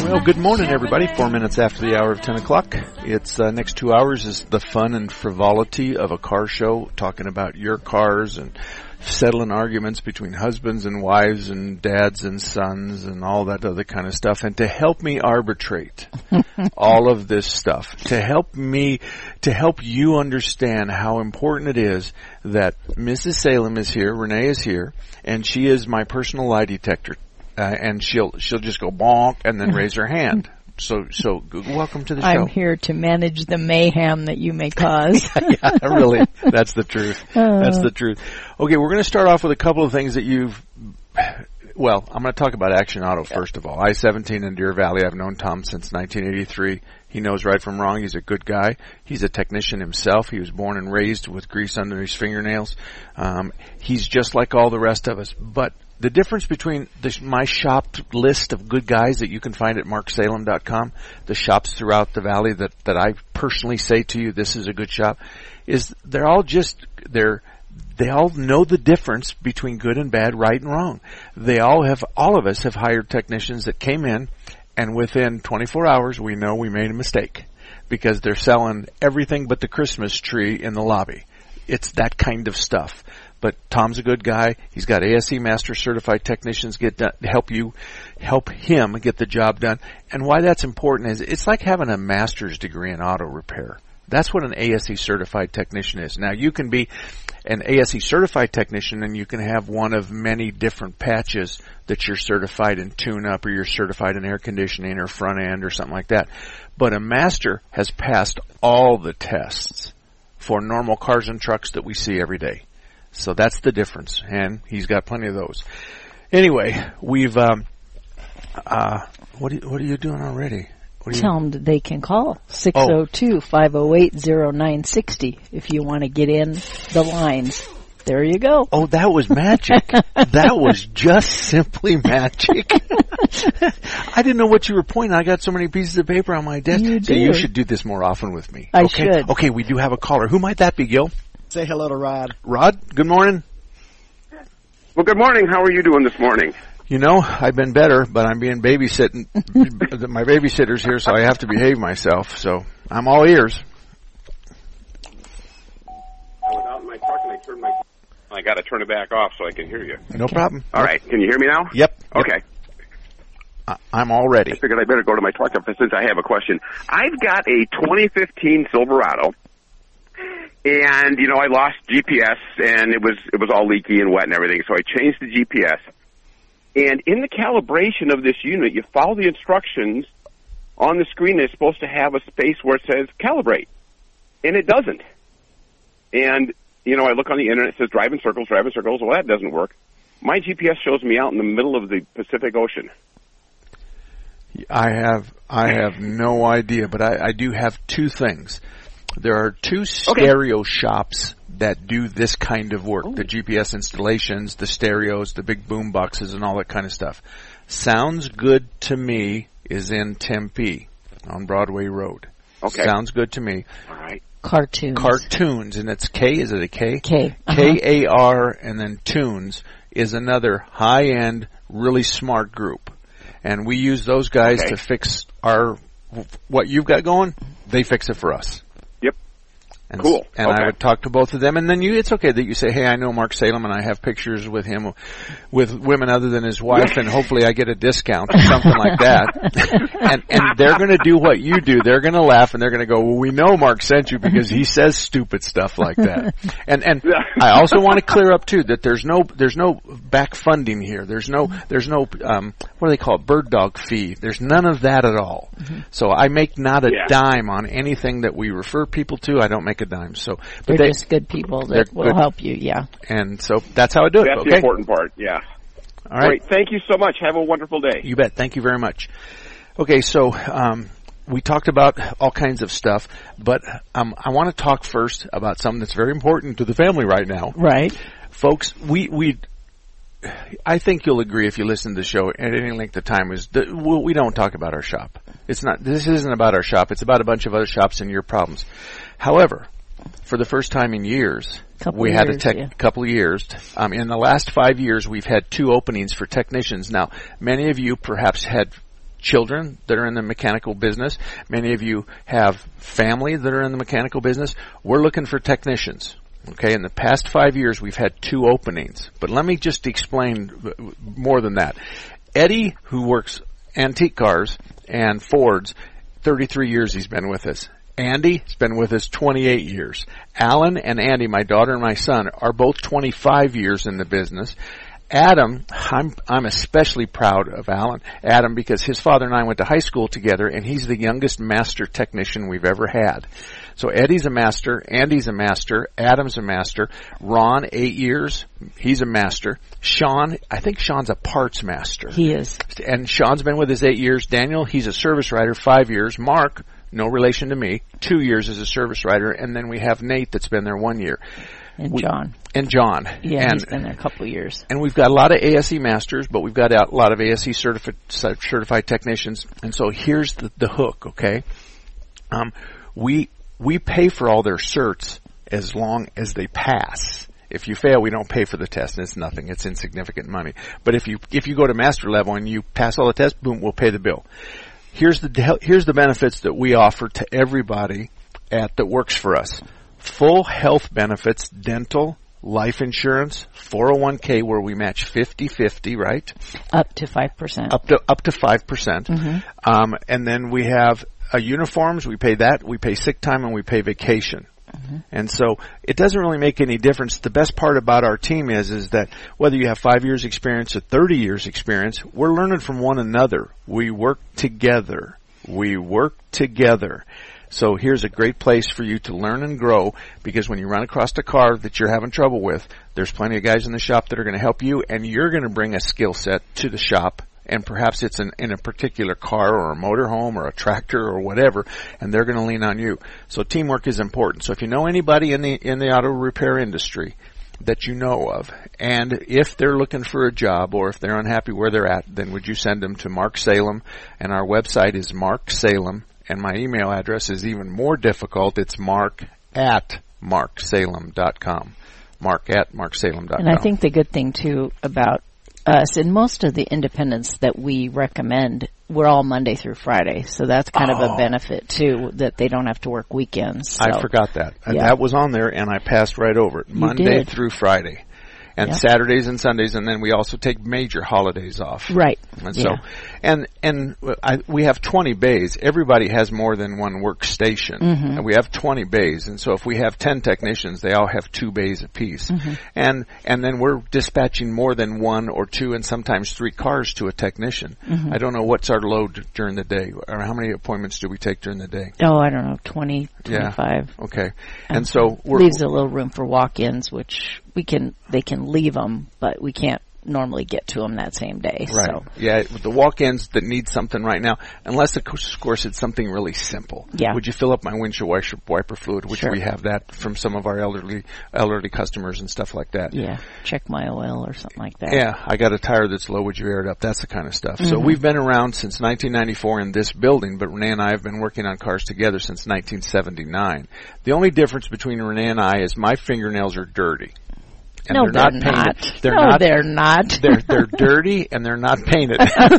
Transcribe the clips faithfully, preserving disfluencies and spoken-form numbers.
Well, good morning, everybody. Four minutes after the hour of ten o'clock. It's uh, next two hours is the fun and frivolity of a car show, talking about your cars and settling arguments between husbands and wives and dads and sons and all that other kind of stuff. And to help me arbitrate all of this stuff, to help me, to help you understand how important it is that Missus Salem is here, Renee is here, and she is my personal lie detector. Uh, and she'll she'll just go bonk and then raise her hand. So so welcome to the show. I'm here to manage the mayhem that you may cause. yeah, yeah, really, that's the truth. Uh. That's the truth. Okay, we're going to start off with a couple of things that you've. Well, I'm going to talk about Action Auto first of all. I seventeen in Deer Valley. I've known Tom since nineteen eighty-three. He knows right from wrong. He's a good guy. He's a technician himself. He was born and raised with grease under his fingernails. Um, he's just like all the rest of us, but the difference between this, my shop list of good guys that you can find at mark salem dot com, the shops throughout the valley that, that I personally say to you, this is a good shop, is they're all just, they're, they all know the difference between good and bad, right and wrong. They all have, all of us have hired technicians that came in, and within twenty-four hours we know we made a mistake because they're selling everything but the Christmas tree in the lobby. It's that kind of stuff. But Tom's a good guy. He's got A S E Master Certified Technicians get done, help you, help him get the job done. And why that's important is it's like having a master's degree in auto repair. That's what an A S E Certified Technician is. Now, you can be an A S E Certified Technician and you can have one of many different patches that you're certified in tune-up or you're certified in air conditioning or front end or something like that. But a master has passed all the tests for normal cars and trucks that we see every day. So that's the difference, and he's got plenty of those. Anyway, we've, um, uh, what are you, what are you doing already? What are Tell you... them that they can call six oh two, five oh eight, oh nine six oh if you want to get in the lines. There you go. Oh, that was magic. That was just simply magic. I didn't know what you were pointing. I got so many pieces of paper on my desk. You So do. you should do this more often with me. I okay? should. Okay, we do have a caller. Who might that be, Gil? Say hello to Rod. Rod, good morning. Well, good morning. How are you doing this morning? You know, I've been better, but I'm being babysitting. My babysitter's here, so I have to behave myself. So I'm all ears. I was out in my truck and I turned my... I got to turn it back off so I can hear you. No problem. All right. Can you hear me now? Yep. Okay. Yep. I- I'm all ready. I figured I better go to my truck since I have a question. I've got a twenty fifteen Silverado. And, you know, I lost G P S, and it was it was all leaky and wet and everything, so I changed the G P S. And in the calibration of this unit, you follow the instructions on the screen. It's supposed to have a space where it says calibrate, and it doesn't. And, you know, I look on the internet, it says drive in circles, drive in circles. Well, that doesn't work. My G P S shows me out in the middle of the Pacific Ocean. I have I have no idea, but I, I do have two things. There are two stereo okay. shops that do this kind of work, Ooh. the G P S installations, the stereos, the big boom boxes, and all that kind of stuff. Sounds Good to Me is in Tempe on Broadway Road. Okay. Sounds good to me. All right. Cartoons. Cartoons, and it's K, is it a K? K. Uh-huh. K A R, and then Tunes is another high-end, really smart group. And we use those guys okay. to fix our, what you've got going, they fix it for us. And, cool. And okay. I would talk to both of them, and then you, it's okay that you say, hey, I know Mark Salem, and I have pictures with him, with women other than his wife, and hopefully I get a discount or something like that. and, and they're going to do what you do. They're going to laugh, and they're going to go, well, we know Mark sent you because he says stupid stuff like that. And, and I also want to clear up, too, that there's no, there's no back funding here. There's no, there's no, um, what do they call it, bird dog fee. There's none of that at all. Mm-hmm. So I make not a yeah. dime on anything that we refer people to. I don't make a dime. So, but they're they, just good people that will good. help you, yeah. And so that's how I do it. That's okay? the important part, yeah. All right. Great. Thank you so much. Have a wonderful day. You bet. Thank you very much. Okay, so um, we talked about all kinds of stuff, but um, I want to talk first about something that's very important to the family right now. Right. Folks, we we. I think you'll agree if you listen to the show at any length of time is that we don't talk about our shop. It's not. This isn't about our shop. It's about a bunch of other shops and your problems. However, for the first time in years, couple we years, had a tech, yeah. couple of years. Um, in the last five years, we've had two openings for technicians. Now, many of you perhaps had children that are in the mechanical business. Many of you have family that are in the mechanical business. We're looking for technicians. Okay, in the past five years, we've had two openings. But let me just explain more than that. Eddie, who works antique cars and Fords, thirty-three years he's been with us. Andy's been with us twenty-eight years. Alan and Andy, my daughter and my son, are both twenty-five years in the business. Adam, I'm, I'm especially proud of Alan, Adam, because his father and I went to high school together, and he's the youngest master technician we've ever had. So Eddie's a master, Andy's a master, Adam's a master, Ron, eight years, he's a master. Sean, I think Sean's a parts master. He is. And Sean's been with us eight years. Daniel, he's a service writer, five years. Mark, no relation to me, two years as a service writer. And then we have Nate that's been there one year. And we, John. And John. Yeah, and, he's been there a couple of years. And we've got a lot of A S E masters, but we've got a lot of A S E certified, certified technicians. And so here's the, the hook, okay? Um, we... We pay for all their certs as long as they pass. If you fail, we don't pay for the test, and it's nothing. It's insignificant money. But if you if you go to master level and you pass all the tests, boom, we'll pay the bill. Here's the here's the benefits that we offer to everybody at that works for us. Full health benefits, dental, life insurance, four oh one k where we match fifty-fifty, right? Up to five percent. Up to up to five percent. Mm-hmm. Um, and then we have Uh, uniforms, we pay that, we pay sick time, and we pay vacation. Mm-hmm. And so it doesn't really make any difference. The best part about our team is is that whether you have five years experience or thirty years experience, we're learning from one another. We work together. We work together. So here's a great place for you to learn and grow, because when you run across a car that you're having trouble with, there's plenty of guys in the shop that are going to help you, and you're going to bring a skill set to the shop. And perhaps it's in, in a particular car or a motorhome or a tractor or whatever, and they're going to lean on you. So teamwork is important. So if you know anybody in the in the auto repair industry that you know of, and if they're looking for a job or if they're unhappy where they're at, then would you send them to Mark Salem? And our website is Mark Salem, and my email address is even more difficult. It's mark at mark salem dot com. Mark at mark salem dot com. And I think the good thing, too, about us, and most of the independents that we recommend, we're all Monday through Friday, so that's kind oh. of a benefit too, that they don't have to work weekends. So. I forgot that. Yeah. That was on there, and I passed right over it. You Monday did. through Friday. And yep. Saturdays and Sundays, and then we also take major holidays off. Right. And so, yeah. and and I, we have twenty bays. Everybody has more than one workstation, mm-hmm. and we have twenty bays. And so, if we have ten technicians, they all have two bays apiece. Mm-hmm. And and then we're dispatching more than one or two, and sometimes three cars to a technician. Mm-hmm. I don't know what's our load during the day, or how many appointments do we take during the day? Oh, I don't know, twenty, twenty-five. Yeah. Okay. And, and so we're, leaves a little room for walk-ins, which we can they can leave them, but we can't normally get to them that same day. Right. So. Yeah, the walk-ins that need something right now, unless of course it's something really simple. Yeah. Would you fill up my windshield wiper, wiper fluid, which sure. we have that from some of our elderly elderly customers and stuff like that. Yeah. Check my oil or something like that. Yeah. I got a tire that's low. Would you air it up? That's the kind of stuff. Mm-hmm. So we've been around since nineteen ninety-four in this building, but Renee and I have been working on cars together since nineteen seventy-nine. The only difference between Renee and I is my fingernails are dirty. And no, they're, they're not not. painted. They're no, not. they're not. They're they're dirty and they're not painted.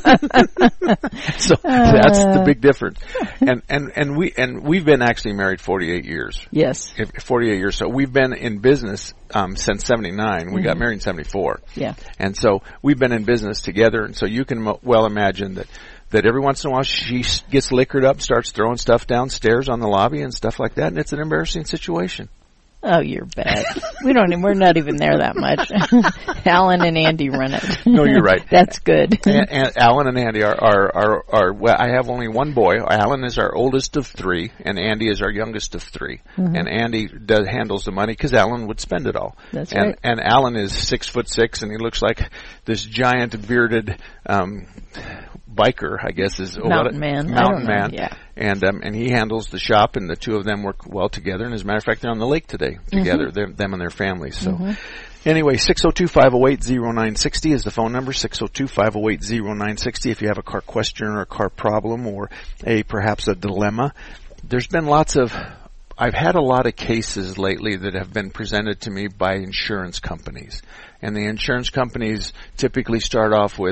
So uh, that's the big difference. And and and we and we've been actually married forty-eight years. Yes, forty-eight years. So we've been in business um, since seventy-nine. We mm-hmm. got married in seventy-four. Yeah. And so we've been in business together. And so you can mo- well imagine that. That every once in a while she gets liquored up, starts throwing stuff downstairs on the lobby and stuff like that, and it's an embarrassing situation. Oh, you're bad. We don't. Even, we're not even there that much. Alan and Andy run it. No, you're right. That's good. And, and Alan and Andy are are, are are well. I have only one boy. Alan is our oldest of three, and Andy is our youngest of three. Mm-hmm. And Andy does handles the money because Alan would spend it all. That's and, right. And Alan is six foot six, and he looks like this giant bearded. Um, biker, I guess is mountain what, man. Mountain man, know. Yeah. And um, and he handles the shop, and the two of them work well together. And as a matter of fact, they're on the lake today together, mm-hmm. them, them and their families. So, mm-hmm. anyway, six zero two, five zero eight, zero nine six zero is the phone number. six zero two, five zero eight, zero nine six zero. If you have a car question or a car problem or a perhaps a dilemma, there's been lots of. I've had a lot of cases lately that have been presented to me by insurance companies. And the insurance companies typically start off with,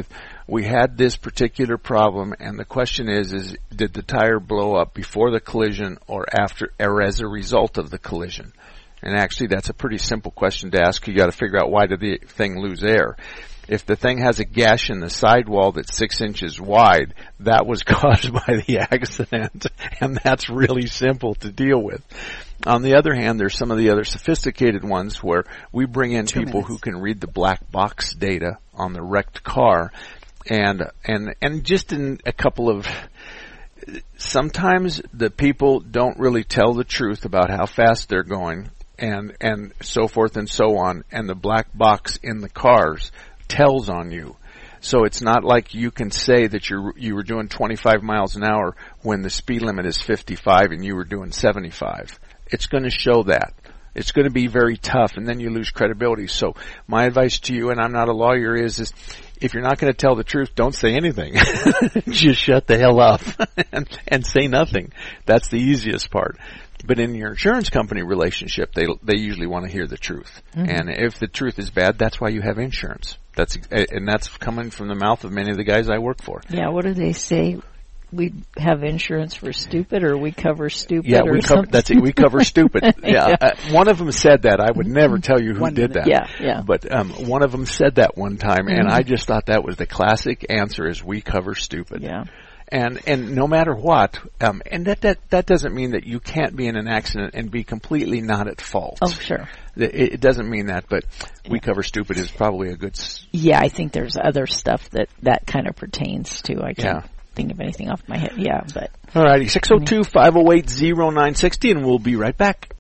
we had this particular problem, and the question is, is did the tire blow up before the collision or after, or as a result of the collision? And actually, that's a pretty simple question to ask. You got to figure out, why did the thing lose air? If the thing has a gash in the sidewall that's six inches wide, that was caused by the accident, and that's really simple to deal with. On the other hand, there's some of the other sophisticated ones where we bring in Two people minutes. who can read the black box data on the wrecked car, and and and just in a couple of, sometimes the people don't really tell the truth about how fast they're going, and and so forth and so on, and the black box in the cars tells on you. So it's not like you can say that you you were doing twenty-five miles an hour when the speed limit is fifty-five and you were doing seventy-five. It's going to show that. It's going to be very tough, and then you lose credibility. So my advice to you, and I'm not a lawyer, is, is if you're not going to tell the truth, don't say anything. Just shut the hell up and, and say nothing. That's the easiest part. But in your insurance company relationship, they they usually want to hear the truth. Mm-hmm. And if the truth is bad, that's why you have insurance. That's and that's coming from the mouth of many of the guys I work for. Yeah, what do they say? We have insurance for stupid, or we cover stupid, yeah, or we cover, something? that's it. We cover stupid. Yeah, yeah. Uh, one of them said that. I would never tell you who one did minute. that. Yeah, yeah. But um, one of them said that one time, Mm-hmm. and I just thought that was the classic answer: is we cover stupid. Yeah. And and no matter what, um, and that, that that doesn't mean that you can't be in an accident and be completely not at fault. Oh, sure. It, it doesn't mean that, but we cover stupid is probably a good. S- Yeah, I think there's other stuff that that kind of pertains to. I can't Yeah. think of anything off my head. Yeah, but All righty, six oh two, five oh eight, oh nine six oh, and we'll be right back.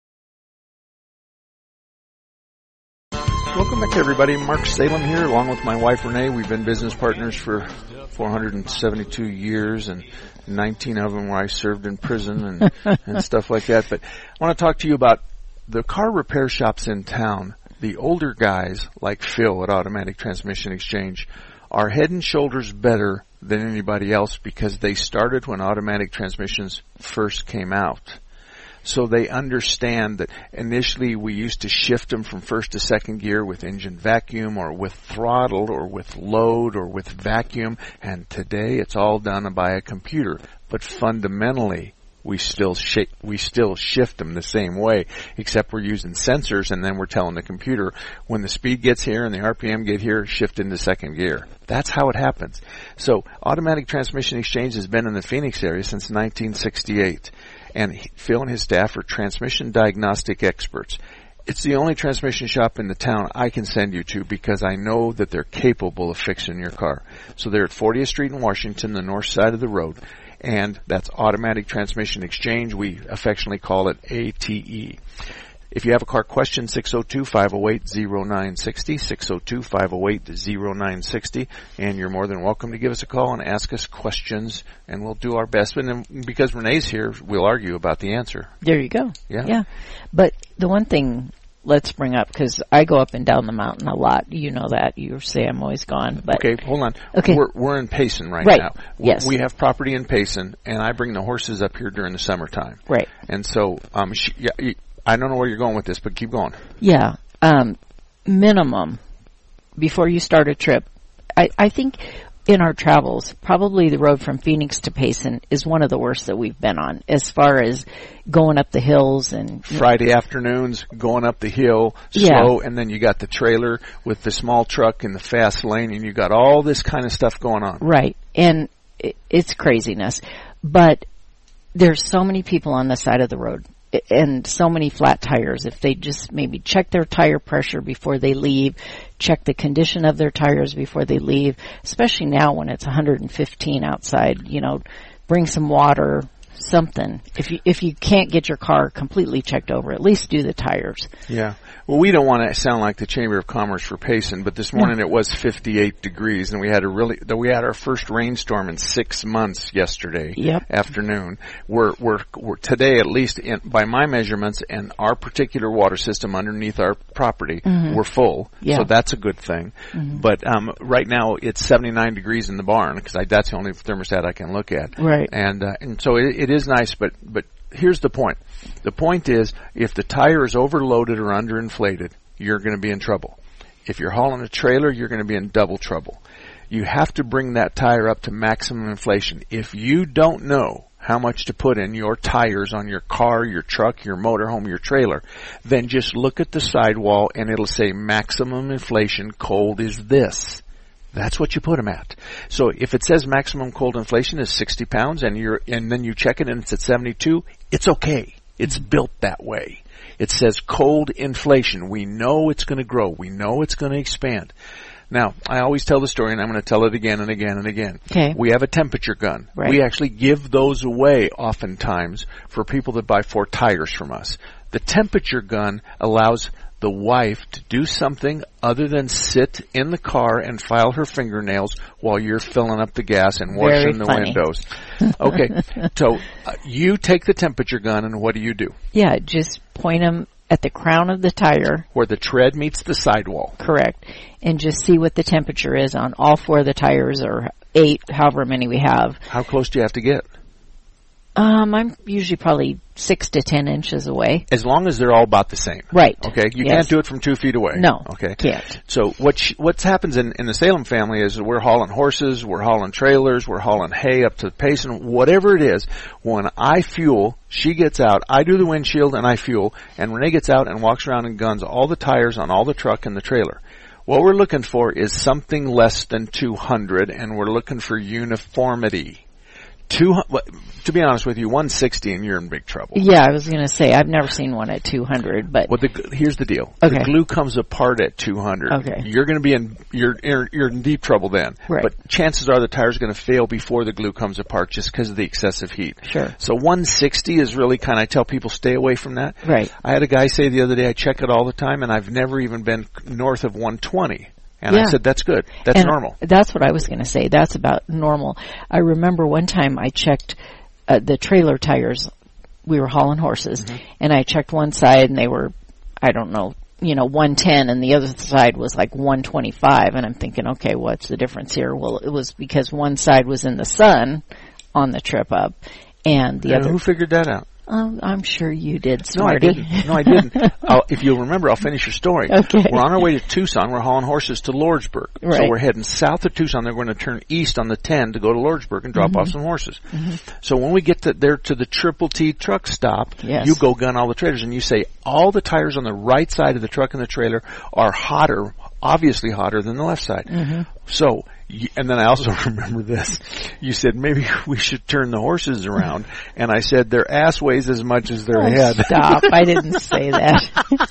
Welcome back, everybody. Mark Salem here, along with my wife, Renee. We've been business partners for four hundred seventy-two years, and nineteen of them where I served in prison and, and stuff like that. But I want to talk to you about the car repair shops in town. The older guys, like Phil at Automatic Transmission Exchange, are head and shoulders better than anybody else because they started when automatic transmissions first came out. So they understand that initially we used to shift them from first to second gear with engine vacuum or with throttle or with load or with vacuum, and today it's all done by a computer. But fundamentally, we still sh- we still shift them the same way, except we're using sensors, and then we're telling the computer when the speed gets here and the R P M get here, shift into second gear. That's how it happens. So Automatic Transmission Exchange has been in the Phoenix area since nineteen sixty-eight. And he, Phil and his staff are transmission diagnostic experts. It's the only transmission shop in the town I can send you to because I know that they're capable of fixing your car. So they're at fortieth Street in Washington, the north side of the road. And that's Automatic Transmission Exchange. We affectionately call it A T E. If you have a car question, six oh two, five oh eight, oh nine six oh, six oh two, five oh eight, oh nine six oh, and you're more than welcome to give us a call and ask us questions, and we'll do our best. And then, because Renee's here, we'll argue about the answer. there you go. Yeah. Yeah. But the one thing let's bring up, because I go up and down the mountain a lot. You know that. You say I'm always gone. But Okay, hold on. Okay. We're, we're in Payson right, Right. now. Yes. We have property in Payson, and I bring the horses up here during the summertime. Right. And so, um, she, yeah, you, I don't know where you're going with this, but keep going. Yeah. Um, minimum before you start a trip. I, I think in our travels, probably the road from Phoenix to Payson is one of the worst that we've been on as far as going up the hills and Friday afternoons, going up the hill, Yeah. slow, and then you got the trailer with the small truck in the fast lane, and you got all this kind of stuff going on. right. And it, it's craziness. But there's so many people on the side of the road and so many flat tires. If they just maybe check their tire pressure before they leave, check the condition of their tires before they leave, especially now when it's one hundred fifteen outside, you know, bring some water, something. If you if you can't get your car completely checked over, at least do the tires. Yeah. Well, we don't want to sound like the Chamber of Commerce for Payson, but this morning it was fifty-eight degrees, and we had a really we had our first rainstorm in six months yesterday Yep. afternoon. We're we're we're today, at least in, by my measurements, and our particular water system underneath our property, Mhm. we're full. Yeah. So that's a good thing. Mhm. But um, right now it's seventy-nine degrees in the barn because that's the only thermostat I can look at. Right. And uh, and so it, it is nice, but but. Here's the point. The point is, if the tire is overloaded or underinflated, you're going to be in trouble. If you're hauling a trailer, you're going to be in double trouble. You have to bring that tire up to maximum inflation. If you don't know how much to put in your tires on your car, your truck, your motorhome, your trailer, then just look at the sidewall and it'll say maximum inflation cold is this. That's what you put them at. So if it says maximum cold inflation is sixty pounds and you're, and then you check it and it's at seventy-two, it's okay. It's built that way. It says cold inflation. We know it's going to grow. We know it's going to expand. Now, I always tell the story, and I'm going to tell it again and again and again. Okay. We have a temperature gun. Right. We actually give those away oftentimes for people that buy four tires from us. The temperature gun allows the wife to do something other than sit in the car and file her fingernails while you're filling up the gas and washing Very the funny. windows. Okay, so uh, you take the temperature gun and what do you do? Yeah, just point them at the crown of the tire. Where the tread meets the sidewall. Correct. And just see what the temperature is on all four of the tires, or eight, however many we have. How close do you have to get? Um, I'm usually probably six to ten inches away. As long as they're all about the same. Right. Okay, you Yes. can't do it from two feet away. No. Okay. Can't. So what sh- what happens in, in the Salem family is we're hauling horses, we're hauling trailers, we're hauling hay up to the Payson, whatever it is. When I fuel, she gets out, I do the windshield and I fuel, and Renee gets out and walks around and guns all the tires on all the truck and the trailer. What we're looking for is something less than two hundred, and we're looking for uniformity. Two, to be honest with you, one sixty and you're in big trouble. Yeah, I was going to say, I've never seen one at two hundred, but... Well, the, here's the deal. Okay. The glue comes apart at two hundred. Okay. You're going to be in, you're, you're, you're in deep trouble then. Right. But chances are the tire's going to fail before the glue comes apart just because of the excessive heat. Sure. So one sixty is really kind of, I tell people stay away from that. Right. I had a guy say the other day, I check it all the time and I've never even been north of one twenty. And Yeah. I said, that's good. That's And normal. That's what I was going to say. That's about normal. I remember one time I checked uh, the trailer tires. We were hauling horses, mm-hmm. and I checked one side, and they were, I don't know, you know, one ten, and the other side was like one twenty-five. And I'm thinking, okay, what's the difference here? Well, it was because one side was in the sun on the trip up, and the and other. Who figured that out? Um, I'm sure you did, No, I Smarty. didn't. No, I didn't. I'll, if you'll remember, I'll finish your story. Okay. We're on our way to Tucson. We're hauling horses to Lordsburg. Right. So we're heading south of Tucson. They're going to turn east on the ten to go to Lordsburg and drop Mm-hmm. off some horses. Mm-hmm. So when we get to, there to the Triple T truck stop, Yes. you go gun all the trailers and you say all the tires on the right side of the truck and the trailer are hotter, obviously hotter than the left side. Mm-hmm. So, and then I also remember this. You said maybe we should turn the horses around, and I said their ass weighs as much as their Oh, head. stop. I didn't say that.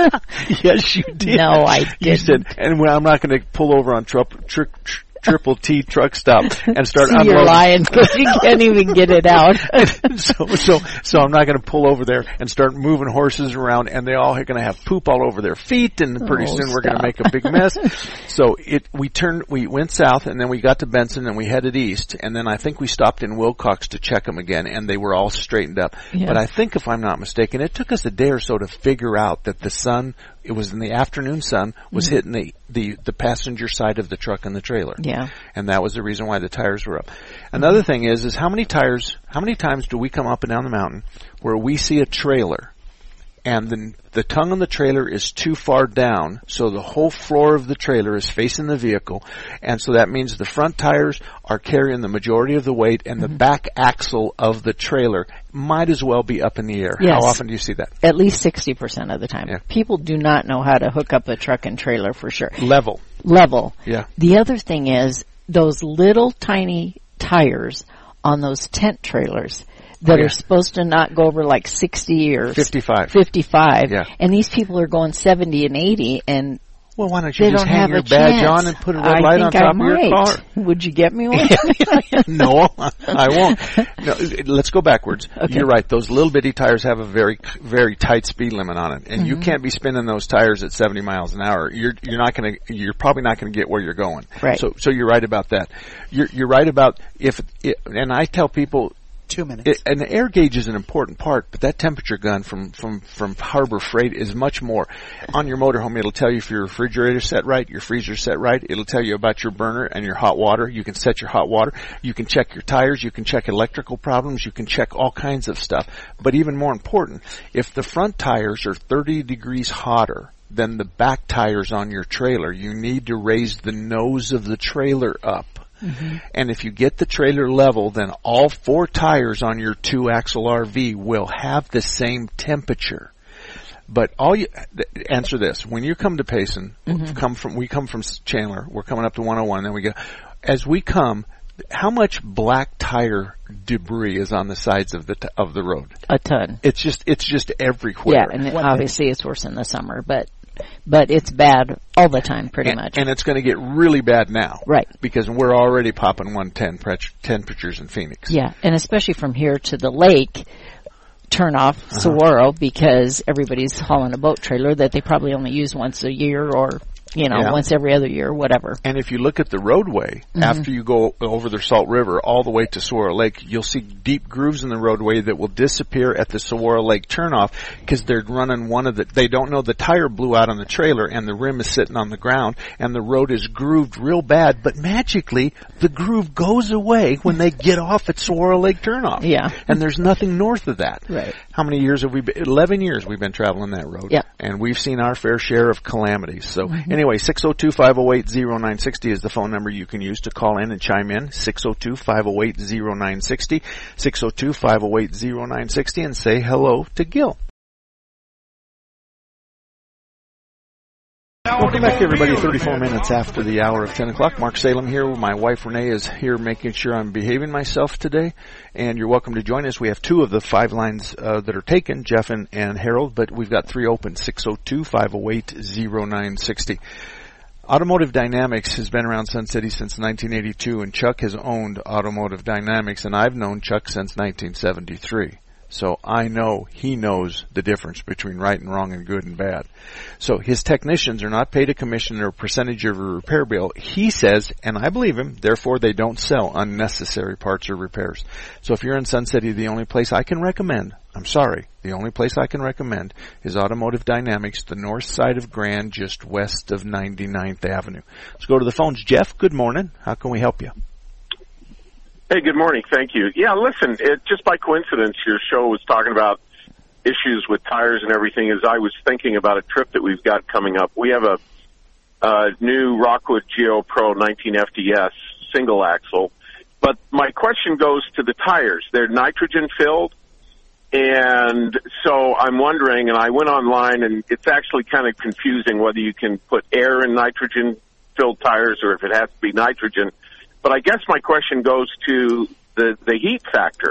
Yes, you did. No, I didn't. You said, and well, I'm not going to pull over on tr- tr- tr- Triple T truck stop and start See, unloading. you're lying because you can't even get it out. so, so, so I'm not going to pull over there and start moving horses around, and they all are going to have poop all over their feet, and pretty Oh, soon we're going to stop. make a big mess. So it, we turned, we went south, and then we got to Benson, and we headed east, and then I think we stopped in Wilcox to check them again, and they were all straightened up. Yeah. But I think, if I'm not mistaken, it took us a day or so to figure out that the sun, it was in the afternoon sun, was Mm-hmm. hitting the, the, the passenger side of the truck and the trailer. Yeah. And that was the reason why the tires were up. Another thing is, is how many tires, how many times do we come up and down the mountain where we see a trailer and the, the tongue on the trailer is too far down, so the whole floor of the trailer is facing the vehicle, and so that means the front tires are carrying the majority of the weight, and the Mm-hmm. back axle of the trailer might as well be up in the air. Yes. How often do you see that? At least sixty percent of the time. Yeah. People do not know how to hook up a truck and trailer for sure. Level. Level. Yeah. The other thing is those little tiny tires on those tent trailers that Oh, yeah. are supposed to not go over like sixty or fifty-five. fifty-five. Yeah. And these people are going seventy and eighty, and Well, why don't you they just don't hang have your a badge chance. on and put a red I light think on top I of your might. car? Would you get me one? No, I won't. No, let's go backwards. Okay. You're right. Those little bitty tires have a very, very tight speed limit on it, and Mm-hmm. you can't be spinning those tires at seventy miles an hour. You're you're not going to. You're probably not going to get where you're going. Right. So so you're right about that. You're you're right about if. It, and I tell people. Two minutes. It, and the air gauge is an important part, but that temperature gun from, from, from Harbor Freight is much more. On your motorhome, it'll tell you if your refrigerator's set right, your freezer's set right. It'll tell you about your burner and your hot water. You can set your hot water. You can check your tires. You can check electrical problems. You can check all kinds of stuff. But even more important, if the front tires are thirty degrees hotter than the back tires on your trailer. You need to raise the nose of the trailer up. Mm-hmm. And if you get the trailer level, then all four tires on your two-axle R V will have the same temperature. But all you answer this: when you come to Payson, mm-hmm. come from we come from Chandler. We're coming up to one oh one. Then we go as we come. How much black tire debris is on the sides of the t- of the road? A ton. It's just it's just everywhere. Yeah, and it, obviously it's worse in the summer, but but it's bad all the time, pretty and, much. And it's going to get really bad now, right? Because we're already popping one ten pre- temperatures in Phoenix. Yeah, and especially from here to the lake. Turn off uh-huh. Saguaro because everybody's hauling a boat trailer that they probably only use once a year or, you know, yeah. once every other year, whatever. And if you look at the roadway, mm-hmm. after you go over the Salt River all the way to Saguaro Lake, you'll see deep grooves in the roadway that will disappear at the Saguaro Lake turnoff because they're running one of the, they don't know the tire blew out on the trailer and the rim is sitting on the ground and the road is grooved real bad, but magically the groove goes away when they get off at Saguaro Lake turnoff. Yeah. And there's nothing north of that. Right. How many years have we been? eleven years we've been traveling that road. Yeah. And we've seen our fair share of calamities. So mm-hmm. anyway, six oh two, five oh eight, oh nine six oh is the phone number you can use to call in and chime in. six oh two, five oh eight, oh nine six oh. six oh two, five oh eight, oh nine six oh and say hello to Gil. Welcome back, everybody. thirty-four minutes after the hour of ten o'clock. Mark Salem here. My wife Renee is here making sure I'm behaving myself today. And you're welcome to join us. We have two of the five lines uh, that are taken, Jeff and, and Harold, but we've got three open, six oh two, five oh eight, oh nine six oh. Automotive Dynamics has been around Sun City since nineteen eighty-two, and Chuck has owned Automotive Dynamics, and I've known Chuck since nineteen seventy-three. So I know he knows the difference between right and wrong and good and bad. So his technicians are not paid a commission or a percentage of a repair bill. He says, and I believe him, therefore they don't sell unnecessary parts or repairs. So if you're in Sun City, the only place I can recommend, I'm sorry, the only place I can recommend is Automotive Dynamics, the north side of Grand, just west of ninety-ninth Avenue. Let's go to the phones. Jeff, good morning. How can we help you? Hey, good morning. Thank you. Yeah, listen, it, just by coincidence, your show was talking about issues with tires and everything as I was thinking about a trip that we've got coming up. We have a, a new Rockwood Geo Pro nineteen F D S single axle, but my question goes to the tires. They're nitrogen filled, and so I'm wondering, and I went online, and it's actually kind of confusing whether you can put air in nitrogen filled tires or if it has to be nitrogen. But I guess my question goes to the, the heat factor.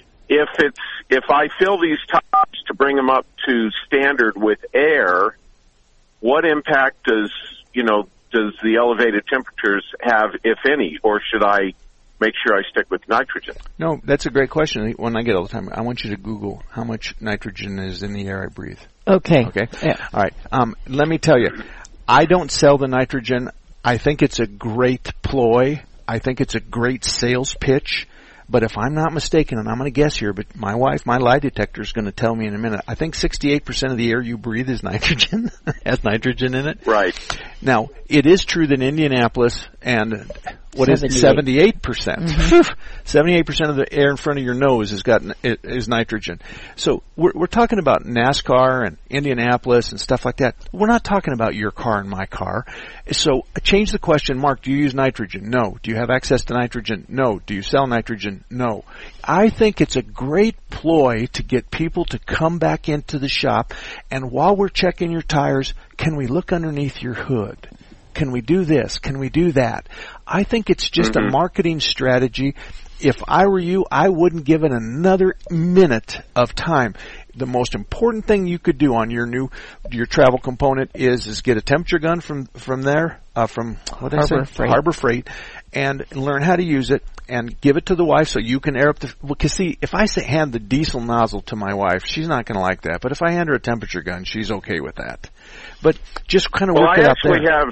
If it's if I fill these tires to bring them up to standard with air, what impact does you know does the elevated temperatures have, if any, or should I make sure I stick with nitrogen? No, that's a great question. One I get all the time. I want you to Google how much nitrogen is in the air I breathe. Okay. Okay. Yeah. All right. Um, let me tell you, I don't sell the nitrogen. I think it's a great ploy. I think it's a great sales pitch, but if I'm not mistaken, and I'm going to guess here, but my wife, my lie detector is going to tell me in a minute, I think sixty-eight percent of the air you breathe is nitrogen, has nitrogen in it. Right. Now, it is true that Indianapolis and what is it, seventy-eight percent. Mm-hmm. seventy-eight percent of the air in front of your nose has got is nitrogen. So we're, we're talking about NASCAR and Indianapolis and stuff like that. We're not talking about your car and my car. So change the question, Mark, do you use nitrogen? No. Do you have access to nitrogen? No. Do you sell nitrogen? No. I think it's a great ploy to get people to come back into the shop, and while we're checking your tires, can we look underneath your hood? Can we do this? Can we do that? I think it's just mm-hmm. a marketing strategy. If I were you, I wouldn't give it another minute of time. The most important thing you could do on your new your travel component is is get a temperature gun from from there uh, from what did Harbor I say? Freight. Harbor Freight, and learn how to use it and give it to the wife so you can air up the. Because see, if I say hand the diesel nozzle to my wife, she's not going to like that. But if I hand her a temperature gun, she's okay with that. But just kind of well, work I it out there. actually have.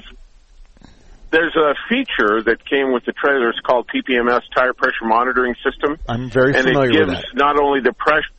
There's a feature that came with the trailer. It's called T P M S, Tire Pressure Monitoring System. I'm very and familiar with that. And it gives not only the pressure,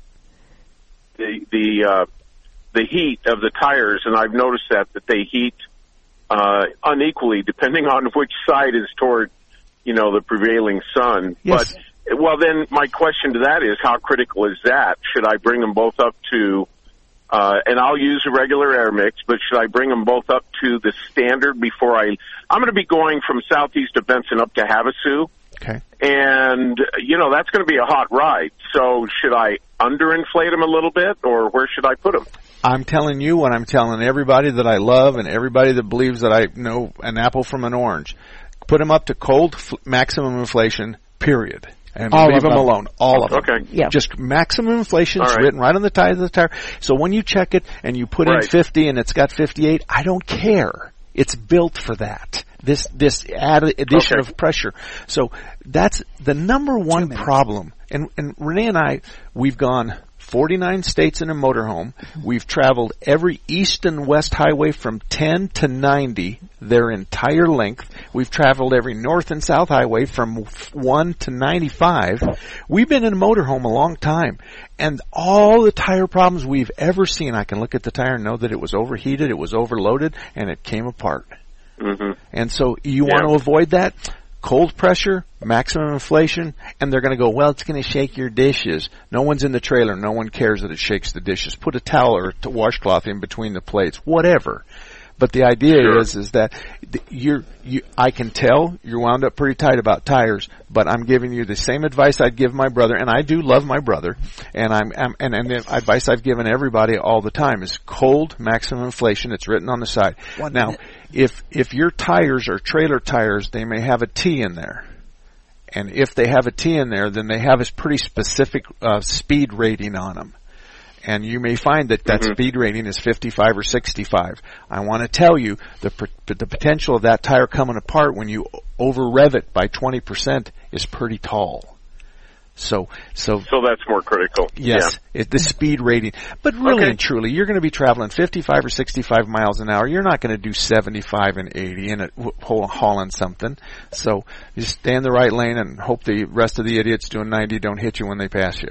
the the uh, the heat of the tires, and I've noticed that that they heat uh, unequally depending on which side is toward, you know, the prevailing sun. Yes. But well, then my question to that is, how critical is that? Should I bring them both up to Uh, and I'll use a regular air mix, but should I bring them both up to the standard before I, I'm going to be going from southeast of Benson up to Havasu. Okay. And, you know, that's going to be a hot ride. So should I underinflate them a little bit, or where should I put them? I'm telling you what I'm telling everybody that I love and everybody that believes that I know an apple from an orange. Put them up to cold f- maximum inflation, period. And all leave them, them alone. All of them. Okay. Yeah. Just maximum inflation. It's right. written right on the tire of the tire. So when you check it and you put right. in fifty and it's got fifty-eight, I don't care. It's built for that. This this added addition okay. of pressure. So that's the number one problem. And and Renee and I, we've gone forty-nine states in a motorhome. We've traveled every east and west highway from ten to ninety, their entire length. We've traveled every north and south highway from one to ninety-five. We've been in a motorhome a long time. And all the tire problems we've ever seen, I can look at the tire and know that it was overheated, it was overloaded, and it came apart. Mm-hmm. And so you yeah. want to avoid that? Cold pressure, maximum inflation, and they're going to go, well, it's going to shake your dishes. No one's in the trailer. No one cares that it shakes the dishes. Put a towel or a washcloth in between the plates, whatever. But the idea sure. is, is that you're, you, I can tell you're wound up pretty tight about tires, but I'm giving you the same advice I'd give my brother, and I do love my brother, and I'm, I'm and, and the advice I've given everybody all the time is cold maximum inflation. It's written on the side. One now, minute. if, if your tires are trailer tires, they may have a T in there. And if they have a T in there, then they have a pretty specific uh, speed rating on them. And you may find that that mm-hmm. speed rating is fifty-five or sixty-five. I want to tell you the the potential of that tire coming apart when you over rev it by twenty percent is pretty tall. So, so, so that's more critical. Yes, yeah. it, the speed rating. But really okay. and truly, you're going to be traveling fifty-five or sixty-five miles an hour. You're not going to do seventy-five and eighty in it hauling something. So you stay in the right lane and hope the rest of the idiots doing ninety don't hit you when they pass you.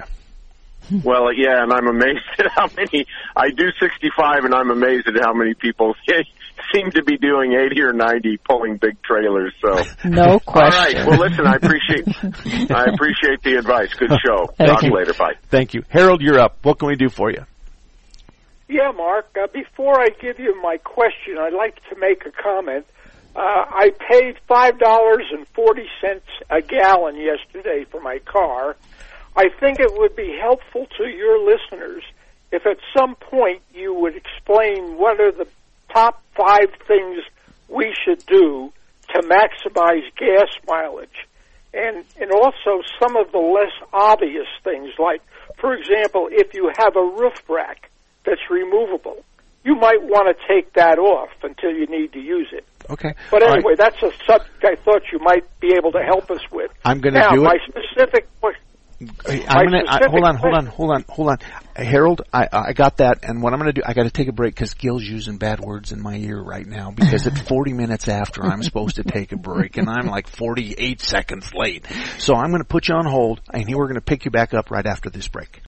Well, yeah, and I'm amazed at how many, I do sixty-five, and I'm amazed at how many people seem to be doing eighty or ninety pulling big trailers, so. No question. All right, well, listen, I appreciate, I appreciate the advice. Good show. Talk you. later, bye. Thank you. Harold, you're up. What can we do for you? Yeah, Mark, uh, before I give you my question, I'd like to make a comment. Uh, I paid five dollars and forty cents a gallon yesterday for my car. I think it would be helpful to your listeners if at some point you would explain what are the top five things we should do to maximize gas mileage, and and also some of the less obvious things, like, for example, if you have a roof rack that's removable, you might want to take that off until you need to use it. Okay. But All anyway, right. that's a subject I thought you might be able to help us with. I'm going to now, do my it. specific question. I'm gonna, I, hold on, hold on, hold on, hold on. Harold, I, I got that, and what I'm going to do, I got to take a break because Gil's using bad words in my ear right now because it's forty minutes after I'm supposed to take a break, and I'm like forty-eight seconds late. So I'm going to put you on hold, and we're going to pick you back up right after this break.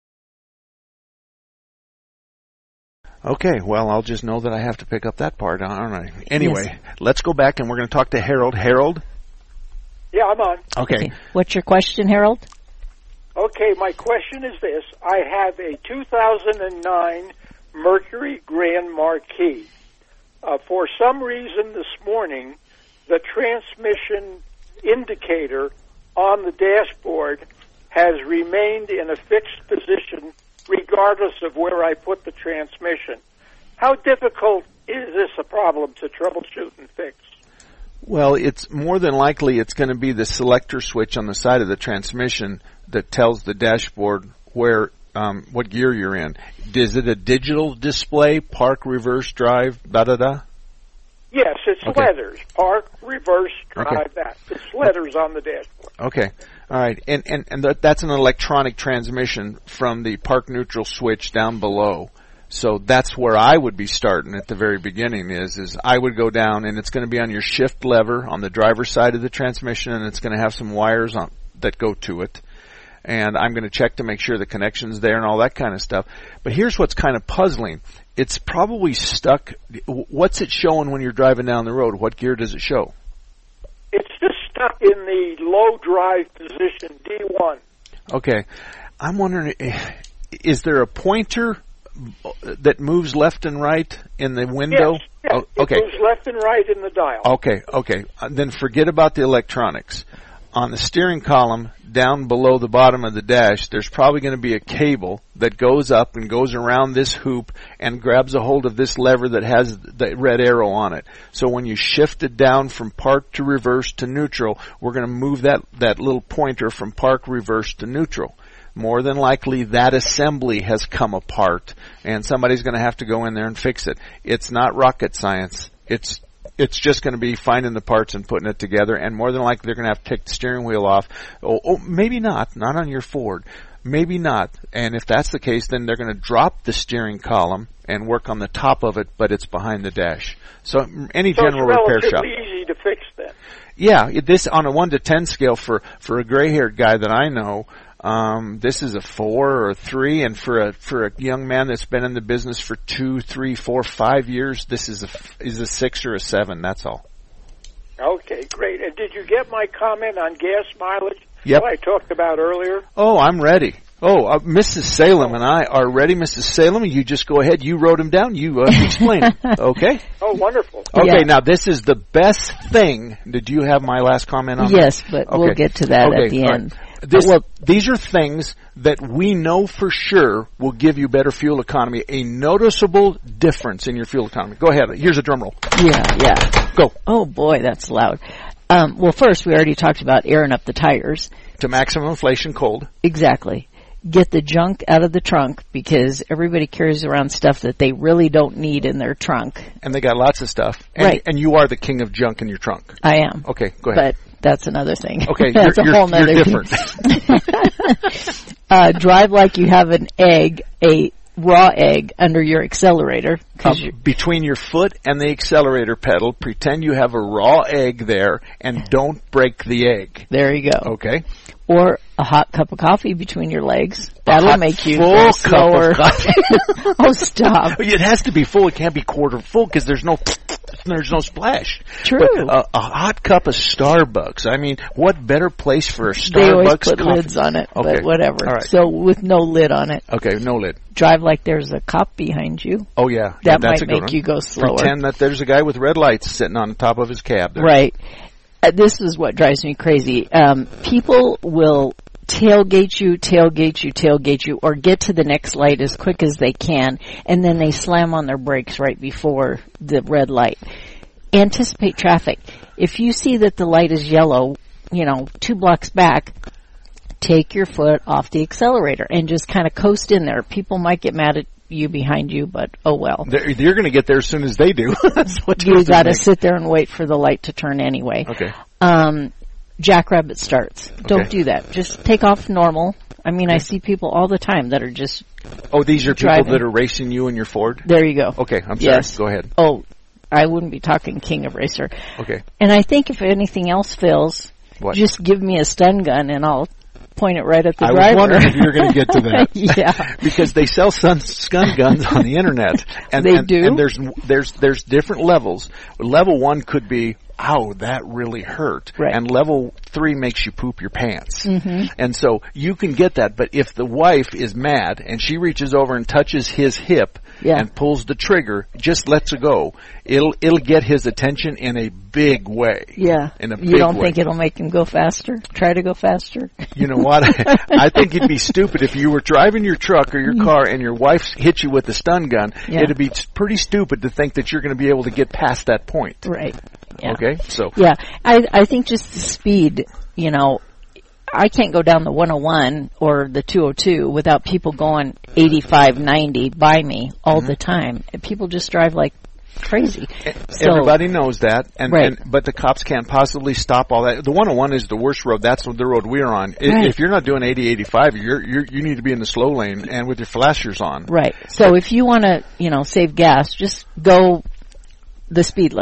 Okay, well, I'll just know that I have to pick up that part, aren't I? Anyway, yes. Let's go back, and we're going to talk to Harold. Harold? Yeah, I'm on. Okay. okay. What's your question, Harold? Okay, my question is this. I have a two thousand nine Mercury Grand Marquis. Uh, for some reason this morning, the transmission indicator on the dashboard has remained in a fixed position regardless of where I put the transmission. How difficult is this a problem to troubleshoot and fix? Well, it's more than likely it's going to be the selector switch on the side of the transmission that tells the dashboard where um, what gear you're in. Is it a digital display, park, reverse, drive, da-da-da? Yes, it's okay. letters. Park, reverse, drive, okay. that. It's letters on the dashboard. Okay. All right. And, and, and that, that's an electronic transmission from the park neutral switch down below. So that's where I would be starting at the very beginning is, is I would go down and it's going to be on your shift lever on the driver's side of the transmission, and it's going to have some wires on that go to it. And I'm going to check to make sure the connection's there and all that kind of stuff. But here's what's kind of puzzling. It's probably stuck. What's it showing when you're driving down the road? What gear does it show? It's just stuck in the low drive position, D one. Okay. I'm wondering, is there a pointer that moves left and right in the window? Yes, yes. Oh, okay. It moves left and right in the dial. Okay, okay. Uh, then forget about the electronics. On the steering column, down below the bottom of the dash, there's probably going to be a cable that goes up and goes around this hoop and grabs a hold of this lever that has the red arrow on it. So when you shift it down from park to reverse to neutral, we're going to move that, that little pointer from park reverse to neutral. More than likely that assembly has come apart and somebody's going to have to go in there and fix it. It's not rocket science. It's It's just going to be finding the parts and putting it together, and more than likely they're going to have to take the steering wheel off. Oh, oh, maybe not. Not on your Ford. Maybe not. And if that's the case, then they're going to drop the steering column and work on the top of it, but it's behind the dash. So any so general repair shop. it's relatively easy to fix then. Yeah, it, this on a one to ten scale for for a gray-haired guy that I know. Um, this is a four or a three, and for a for a young man that's been in the business for two, three, four, five years, this is a is a six or a seven. That's all. Okay, great. And did you get my comment on gas mileage? Yep. What I talked about earlier. Oh, I'm ready. Oh, uh, Missus Salem and I are ready. Missus Salem, you just go ahead. You wrote them down. You uh, explain them. Okay. Oh, wonderful. Okay. Yeah. Now this is the best thing. Did you have my last comment on Yes, that? but Okay. we'll get to that Okay, at the all end. right. This, well, these are things that we know for sure will give you better fuel economy, a noticeable difference in your fuel economy. Go ahead. Here's a drum roll. yeah, yeah. Go. Oh boy, that's loud. Um, well, first we already talked about airing up the tires. To maximum inflation cold. Exactly. Get the junk out of the trunk because everybody carries around stuff that they really don't need in their trunk. And they got lots of stuff. And, Right. and you are the king of junk in your trunk. I am. Okay, go ahead. But that's another thing. Okay, that's you're, a whole you're, nother you're thing. different. uh, drive like you have an egg, a raw egg under your accelerator. Uh, 'Cause you between your foot and the accelerator pedal, pretend you have a raw egg there and don't break the egg. there you go. Okay? Or a hot cup of coffee between your legs. That'll hot, make you full go cup slower. of coffee. Oh, stop. It has to be full. It can't be quarter full because there's no there's no splash. True. But a, a hot cup of Starbucks. I mean, what better place for a Starbucks They always put coffee? lids on it, Okay. but whatever. All right. So with no lid on it, Okay, no lid. drive like there's a cop behind you. Oh yeah, That yeah, that's might a good make one. you go slower. Pretend that there's a guy with red lights sitting on the top of his cab there. Right. Uh, this is what drives me crazy. Um, people will tailgate you, tailgate you, tailgate you, or get to the next light as quick as they can, and then they slam on their brakes right before the red light. Anticipate traffic. If you see that the light is yellow, you know, two blocks back, take your foot off the accelerator and just kind of coast in there. People might get mad at you behind you, but oh well. They're, you're going to get there as soon as they do. That's what You got to make. sit there and wait for the light to turn anyway. Okay. Um, jackrabbit starts. Don't Okay. do that. Just take off normal. I mean, I see people all the time that are just, Oh, these are people Driving. that are racing you in your Ford? there you go. Okay, I'm sorry. Yes. Go ahead. Oh, I wouldn't be talking king of racer. Okay. And I think if anything else fails, What? just give me a stun gun and I'll point it right at the I driver. was wondering if you were going to get to that. Yeah. Because they sell stun, stun guns on the internet. And, They and, do? And there's, there's, there's different levels. Level one could be, ow, that really hurt. Right. And level three makes you poop your pants. Mm-hmm. And so you can get that, but if the wife is mad and she reaches over and touches his hip Yeah. and pulls the trigger, just lets it go, it'll, it'll get his attention in a big way. Yeah. In a You big don't way. think it'll make him go faster? Try to go faster? You know what? I think it'd be stupid if you were driving your truck or your car and your wife hit you with a stun gun. Yeah. It'd be pretty stupid to think that you're going to be able to get past that point. Right. Yeah. Okay? So, Yeah, I I think just the speed, you know, I can't go down the one oh one or the two oh two without people going eighty-five, ninety by me all Mm-hmm. the time. And people just drive like crazy. So, everybody knows that, and, Right. and but the cops can't possibly stop all that. The one oh one is the worst road. That's the road we're on. I Right. If you're not doing eighty, eighty-five, you're, you're you need to be in the slow lane and with your flashers on. Right. So if you want to, you know, save gas, just go the speed limit.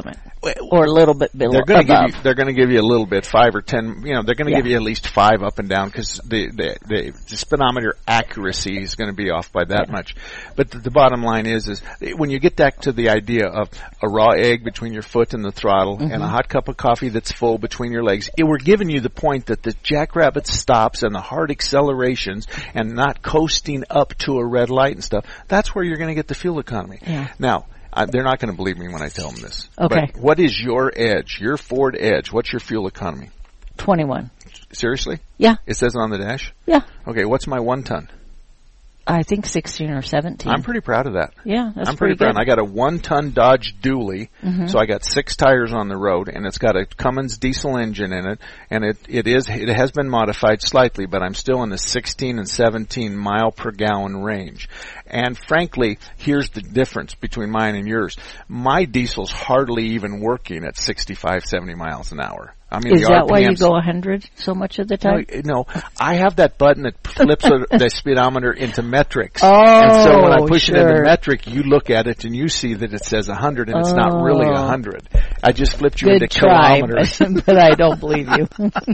or a little bit below. They're going to above. give you. They're going to give you a little bit, five or ten. You know, they're going to Yeah. give you at least five up and down because the, the the the speedometer accuracy is going to be off by that Yeah. much. But the, the bottom line is, is when you get back to the idea of a raw egg between your foot and the throttle, Mm-hmm. and a hot cup of coffee that's full between your legs, it, we're giving you the point that the Jackrabbit stops and the hard accelerations and not coasting up to a red light and stuff. That's where you're going to get the fuel economy. Yeah. Now. Uh, they're not going to believe me when I tell them this. Okay. But what is your Edge, your Ford Edge? What's your fuel economy? twenty-one. Seriously? Yeah. It says it on the dash? Yeah. Okay, what's my one ton? I think sixteen or seventeen. I'm pretty proud of that. Yeah, that's I'm pretty, pretty proud. good. I got a one-ton Dodge Dually, Mm-hmm. so I got six tires on the road, and it's got a Cummins diesel engine in it, and it it is it has been modified slightly, but I'm still in the sixteen and seventeen mile per gallon range. And frankly, here's the difference between mine and yours. My diesel's hardly even working at sixty-five, seventy miles an hour. I mean, Is the that R P Ms, why you go one hundred so much of the time? No, no, I have that button that flips the speedometer into metrics. Oh, and so when I push sure. it into metric, you look at it and you see that it says one hundred and it's Oh. not really one hundred. I just flipped you Good into try, kilometers. but, but I don't believe you.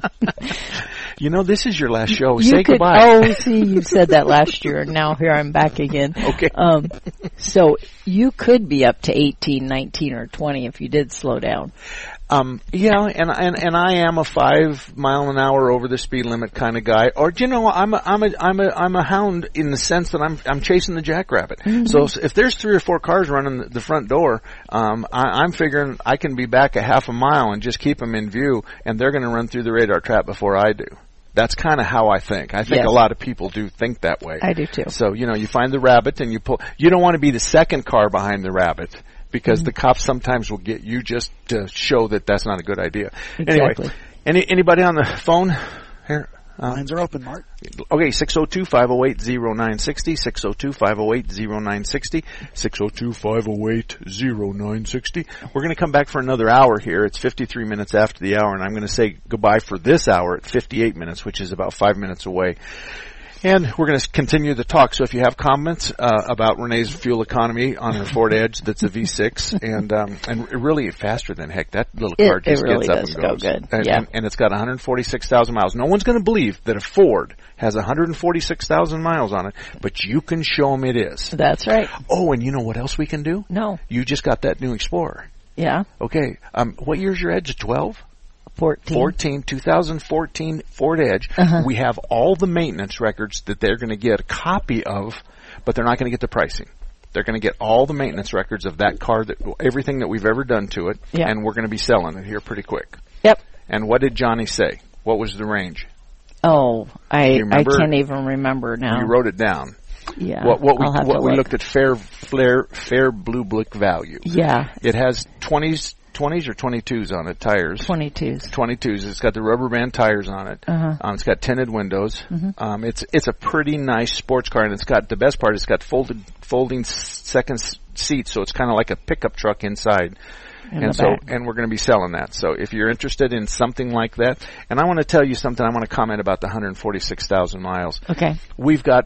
You know, this is your last show. You Say could, goodbye. Oh, see, you said that last year, and now here I'm back again. Okay. Um, so you could be up to eighteen, nineteen, or twenty if you did slow down. Um, yeah, and, and and I am a five mile an hour over the speed limit kind of guy. Or do you know, I'm a I'm a I'm a I'm a hound in the sense that I'm I'm chasing the Jackrabbit. Mm-hmm. So if there's three or four cars running the, the front door, um, I, I'm figuring I can be back a half a mile and just keep them in view, and they're going to run through the radar trap before I do. That's kind of how I think. I think Yes. a lot of people do think that way. I do too. So, you know, you find the rabbit and you pull. You don't want to be the second car behind the rabbit because Mm-hmm. the cops sometimes will get you just to show that that's not a good idea. Exactly. Anyway, any anybody on the phone here? Uh, Lines are open, Mark. okay, six oh two, five oh eight, oh nine six oh, six oh two, five oh eight, oh nine six oh, six oh two, five oh eight, oh nine six oh. We're going to come back for another hour here. It's fifty-three minutes after the hour, and I'm going to say goodbye for this hour at fifty-eight minutes, which is about five minutes away. And we're going to continue the talk. So if you have comments uh, about Renee's fuel economy on her Ford Edge, that's a V six, and um, and really faster than heck. That little car It- it just really gets up does and go goes. good. And, Yeah. and, and it's got one hundred forty-six thousand miles. No one's going to believe that a Ford has one hundred forty-six thousand miles on it, but you can show them it is. That's right. Oh, and you know what else we can do? No. You just got that new Explorer. Yeah. Okay. Um, what year's your Edge? twelve? fourteen. fourteen, two thousand fourteen Ford Edge. Uh-huh. We have all the maintenance records that they're going to get a copy of, but they're not going to get the pricing. They're going to get all the maintenance records of that car, that everything that we've ever done to it, Yeah. and we're going to be selling it here pretty quick. Yep. And what did Johnny say? What was the range? Oh, I You I remember? can't even remember now. You wrote it down. Yeah. What, what we I'll have what to we look. looked at fair fair fair blue book value. Yeah. It has twenties twenties or twenty-twos on it tires. twenty-twos. twenty-twos. It's got the rubber band tires on it. Uh-huh. Um, it's got tinted windows. Mm-hmm. Um, it's it's a pretty nice sports car, and it's got the best part. It's got folded folding s- second s- seats, so it's kind of like a pickup truck inside. In and the so, back. and we're going to be selling that. So, if you're interested in something like that, and I want to tell you something, I want to comment about the one hundred forty-six thousand miles. Okay. We've got,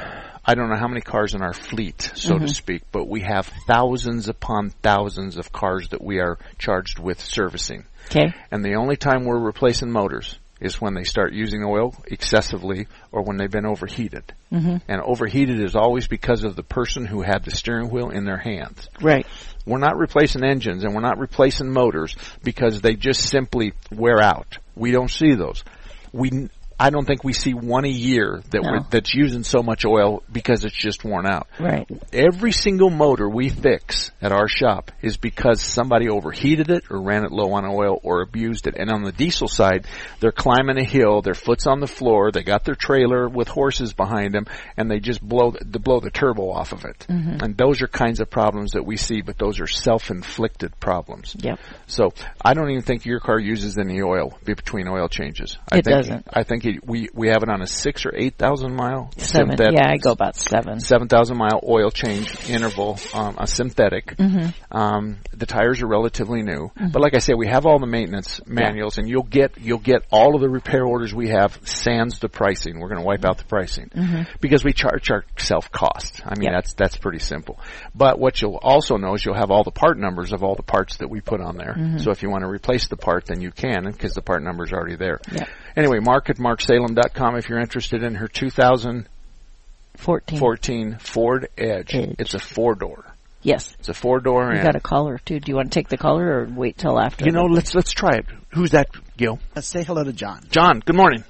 I don't know how many cars in our fleet, so Mm-hmm. to speak, but we have thousands upon thousands of cars that we are charged with servicing. Okay. And the only time we're replacing motors is when they start using oil excessively or when they've been overheated. Mm-hmm. And overheated is always because of the person who had the steering wheel in their hands. Right. We're not replacing engines and we're not replacing motors because they just simply wear out. We don't see those. We, I don't think we see one a year that No. we're, that's using so much oil because it's just worn out. Right. Every single motor we fix at our shop is because somebody overheated it or ran it low on oil or abused it. And on the diesel side, they're climbing a hill, their foot's on the floor, they got their trailer with horses behind them, and they just blow the, blow the turbo off of it. Mm-hmm. And those are kinds of problems that we see, but those are self-inflicted problems. Yep. So I don't even think your car uses any oil between oil changes. I It think, doesn't. I think think it, we we have it on a six or eight thousand mile seven. synthetic. Yeah, I go about seven. Seven thousand mile oil change interval, um, a synthetic. Mm-hmm. Um, the tires are relatively new, mm-hmm. but like I said, we have all the maintenance manuals, yeah. and you'll get you'll get all of the repair orders we have. Sans the pricing, we're going to wipe out the pricing mm-hmm. because we charge our self cost. I mean, yeah. that's that's pretty simple. But what you'll also know is you'll have all the part numbers of all the parts that we put on there. Mm-hmm. So if you want to replace the part, then you can because the part number is already there. Yeah. Anyway, Mark at mark salem dot com if you're interested in her two thousand fourteen Ford Edge. Edge. It's a four-door. Yes. It's a four-door. You and got a caller, too. Do you want to take the caller or wait till after? You know, let's let's try it. Who's that, Gil? Let's say hello to John. John, good morning.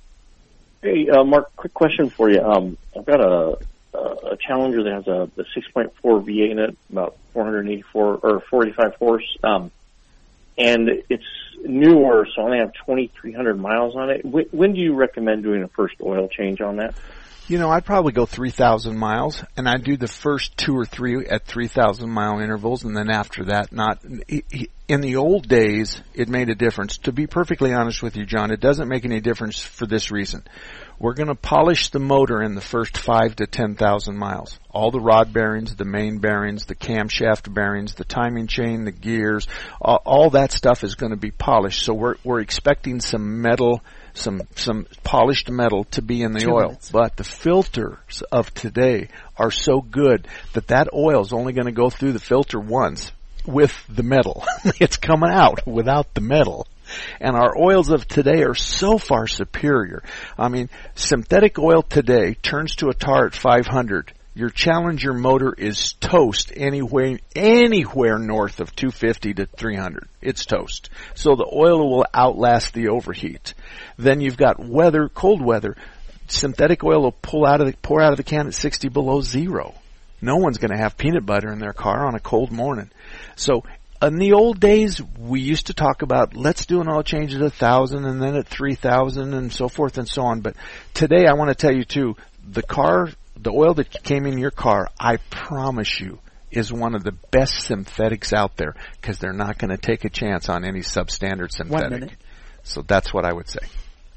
Hey, uh, Mark, quick question for you. Um, I've got a, a Challenger that has a, a six point four V eight in it, about four hundred eighty-four or four hundred eighty-five horse, um, and it's newer, so I only have twenty-three hundred miles on it. When, when do you recommend doing a first oil change on that? You know, I'd probably go three thousand miles, and I'd do the first two or three at three thousand mile intervals, and then after that, not. In the old days, it made a difference. To be perfectly honest with you, John, it doesn't make any difference for this reason. We're going to polish the motor in the first five to ten thousand miles. All the rod bearings, the main bearings, the camshaft bearings, the timing chain, the gears, all, all that stuff is going to be polished. So we're we're expecting some metal, some some polished metal to be in the Two oil. minutes. But the filters of today are so good that that oil is only going to go through the filter once with the metal. It's coming out without the metal. And our oils of today are so far superior. I mean, synthetic oil today turns to a tar at five hundred. Your Challenger motor is toast anywhere anywhere north of two fifty to three hundred. It's toast. So the oil will outlast the overheat. Then you've got weather, cold weather. Synthetic oil will pull out of the, pour out of the can at sixty below zero. No one's going to have peanut butter in their car on a cold morning. So in the old days, we used to talk about let's do an oil change at one thousand and then at three thousand and so forth and so on. But today I want to tell you too, the car, the oil that came in your car, I promise you, is one of the best synthetics out there because they're not going to take a chance on any substandard synthetic. One minute. So that's what I would say.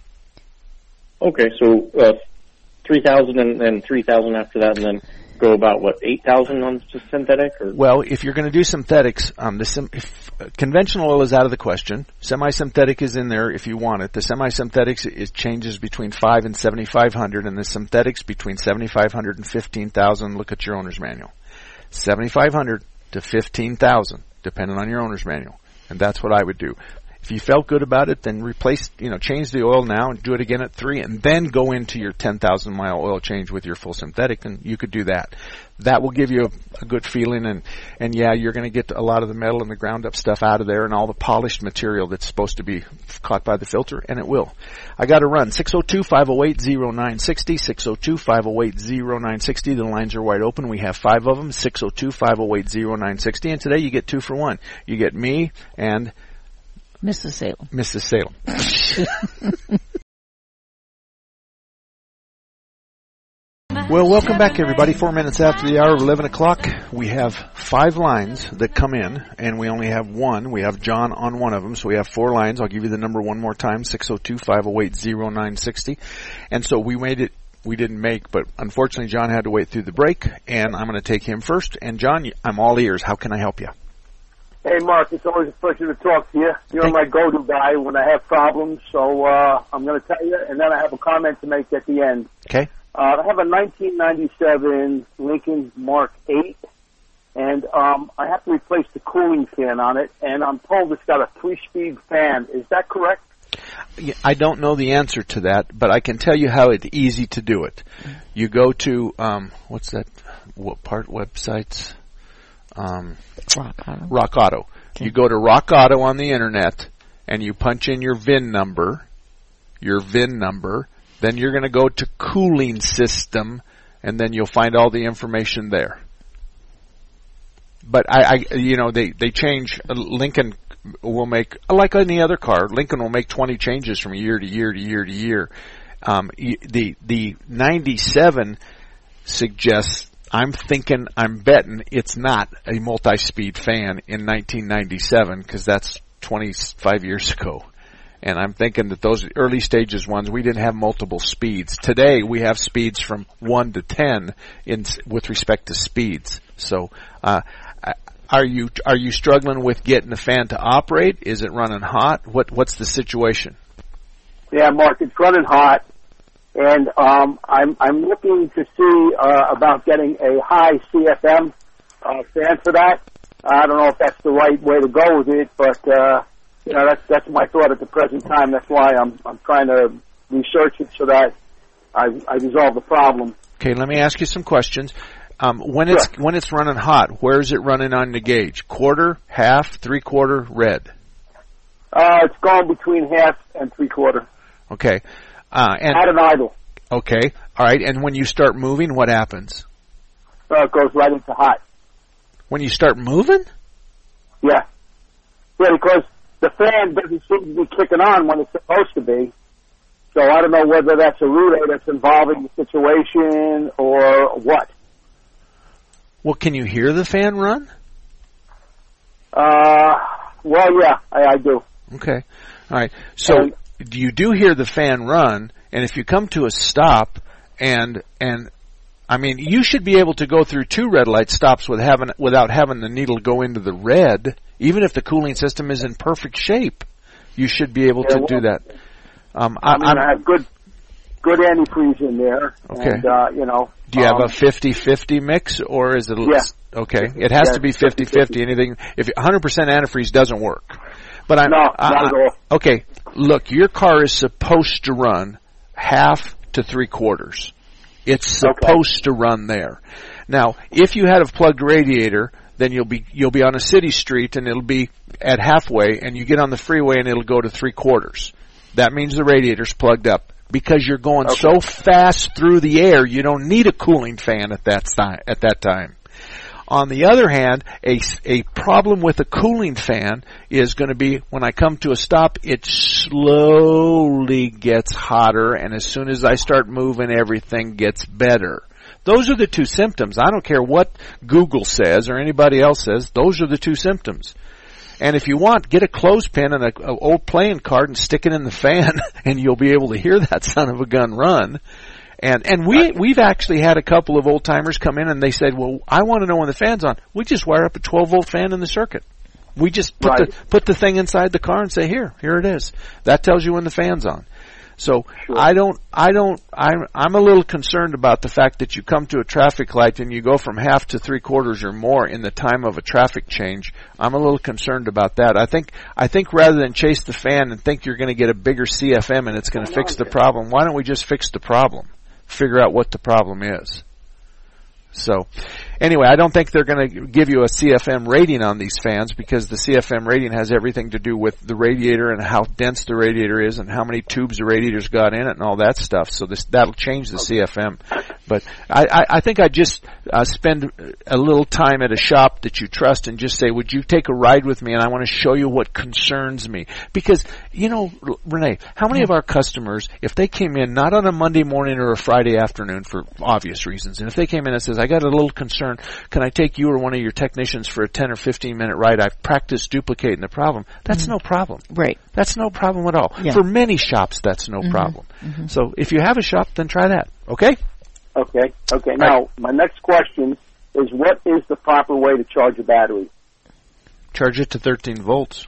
Okay, so uh, three thousand and, and three thousand after that, and then go about, what, eight thousand on synthetic? Or? Well, if you're going to do synthetics, um, the sim- if, uh, conventional oil is out of the question. Semi-synthetic is in there if you want it. The semi-synthetics is changes between five and seventy-five hundred, and the synthetics between seventy-five hundred and fifteen thousand. Look at your owner's manual. seventy-five hundred to fifteen thousand, depending on your owner's manual. And that's what I would do. If you felt good about it, then replace, you know, change the oil now and do it again at three, and then go into your ten thousand mile oil change with your full synthetic, and you could do that. That will give you a, a good feeling, and, and yeah, you're going to get a lot of the metal and the ground up stuff out of there and all the polished material that's supposed to be caught by the filter, and it will. I got to run. six oh two, five oh eight, oh nine six oh, six oh two, five oh eight, oh nine six oh. The lines are wide open. We have five of them, six oh two, five oh eight, oh nine six oh, and today you get two for one. You get me and Missus Salem. Missus Salem. Well, welcome back, everybody. Four minutes after the hour of eleven o'clock, we have five lines that come in, and we only have one. We have John on one of them, so we have four lines. I'll give you the number one more time, six oh two, five oh eight, oh nine six oh. And so we made it, we didn't make, but unfortunately John had to wait through the break, and I'm going to take him first. And John, I'm all ears. How can I help you? Hey, Mark, it's always a pleasure to talk to you. You're Thank my go-to guy when I have problems, so uh, I'm going to tell you, and then I have a comment to make at the end. Okay. Uh, I have a nineteen ninety-seven Lincoln Mark eight, and um, I have to replace the cooling fan on it, and I'm told it's got a three-speed fan. Is that correct? I don't know the answer to that, but I can tell you how it's easy to do it. You go to, um, what's that, what part websites? Um, Rock Auto. Rock Auto. Okay. You go to Rock Auto on the internet, and you punch in your V I N number, your V I N number, then you're going to go to cooling system, and then you'll find all the information there. But I, I you know, they, they change. Lincoln will make, like any other car, Lincoln will make twenty changes from year to year to year to year. Um, the, the ninety-seven suggests, I'm thinking, I'm betting it's not a multi-speed fan in nineteen ninety-seven, because that's twenty-five years ago. And I'm thinking that those early stages ones, we didn't have multiple speeds. Today, we have speeds from one to ten in, with respect to speeds. So, uh, are you, are you struggling with getting the fan to operate? Is it running hot? What, what's the situation? Yeah, Mark, it's running hot. And, um, I'm, I'm looking to see, uh, about getting a high C F M, uh, fan for that. I don't know if that's the right way to go with it, but, uh, you know, that's, that's my thought at the present time. That's why I'm, I'm trying to research it so that I, I resolve the problem. Okay, let me ask you some questions. Um, when it's, Sure. when it's running hot, where is it running on the gauge? Quarter, half, three quarter, red? Uh, it's going between half and three quarter. Okay. Uh, and, At an idle. okay. All right. And when you start moving, what happens? Uh, it goes right into hot. When you start moving? Yeah. Yeah, because the fan doesn't seem to be kicking on when it's supposed to be. So I don't know whether that's a relay that's involving the situation or what. Well, can you hear the fan run? Uh, well, yeah, I, I do. Okay. All right. So And- you do hear the fan run, and if you come to a stop and, and, I mean, you should be able to go through two red light stops with having, without having the needle go into the red, even if the cooling system is in perfect shape. You should be able Yeah, to well, do that. Um, I I, mean, I'm, I have good, good antifreeze in there. Okay. And, uh, you know. do you um, have a fifty-fifty mix, or is it? A, Yeah. Okay, it has Yeah, to be fifty-fifty. Anything, if one hundred percent antifreeze doesn't work. But I'm, No, I, not at all. Okay, look, your car is supposed to run half to three quarters. It's supposed to run there. Now, if you had a plugged radiator, then you'll be you'll be on a city street and it'll be at halfway, and you get on the freeway and it'll go to three quarters. That means the radiator's plugged up because you're going Okay. so fast through the air. You don't need a cooling fan at that time. At that time. On the other hand, a, a problem with a cooling fan is going to be when I come to a stop, it slowly gets hotter, and as soon as I start moving, everything gets better. Those are the two symptoms. I don't care what Google says or anybody else says. Those are the two symptoms. And if you want, get a clothespin and a, a old playing card and stick it in the fan, and you'll be able to hear that son of a gun run. And and we we've actually had a couple of old timers come in and they said, "Well, I want to know when the fan's on." We just wire up a twelve volt fan in the circuit. We just put Right. the put the thing inside the car and say, "Here, here it is." That tells you when the fan's on. So Sure. I don't I don't I'm I'm a little concerned about the fact that you come to a traffic light and you go from half to three quarters or more in the time of a traffic change. I'm a little concerned about that. I think I think rather than chase the fan and think you're going to get a bigger C F M and it's going to fix the problem, why don't we just fix the problem? Figure out what the problem is. So, anyway, I don't think they're going to give you a C F M rating on these fans because the C F M rating has everything to do with the radiator and how dense the radiator is and how many tubes the radiator's got in it and all that stuff. So this that'll change the C F M. But I, I, I think I'd just uh, spend a little time at a shop that you trust and just say, would you take a ride with me and I want to show you what concerns me. Because, you know, Renee, how many of our customers, if they came in not on a Monday morning or a Friday afternoon for obvious reasons, and if they came in and says, I got a little concern, can I take you or one of your technicians for a ten or fifteen minute ride? I've practiced duplicating the problem. That's mm-hmm. no problem. Right. That's no problem at all. Yeah. For many shops, that's no mm-hmm. problem. Mm-hmm. So if you have a shop, then try that. Okay? Okay. Okay. Now, right. my next question is, what is the proper way to charge a battery? Charge it to thirteen volts.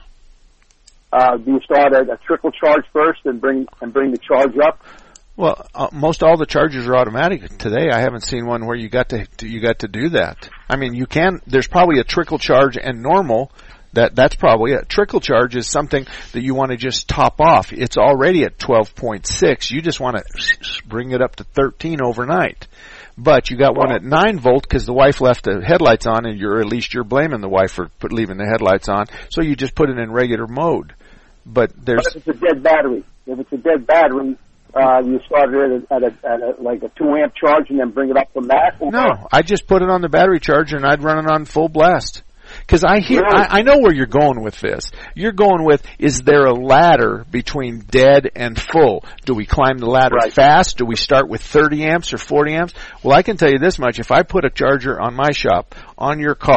Uh, do you start at a trickle charge first and bring and bring the charge up? Well, uh, most all the chargers are automatic today. I haven't seen one where you got to, to you got to do that. I mean, you can. There's probably a trickle charge and normal. That that's probably it. Trickle charge is something that you want to just top off. It's already at twelve point six. You just want to bring it up to thirteen overnight. But you got one at nine volt because the wife left the headlights on, and you're at least you're blaming the wife for put, leaving the headlights on. So you just put it in regular mode. But there's but if it's a dead battery, if it's a dead battery, uh, you start it at a, at a, at a like a two amp charge and then bring it up from that. Or no, I just put it on the battery charger and I'd run it on full blast. Because I hear, really? I, I know where you're going with this. You're going with, is there a ladder between dead and full? Do we climb the ladder right. fast? Do we start with thirty amps or forty amps? Well, I can tell you this much. If I put a charger on my shop, on your car,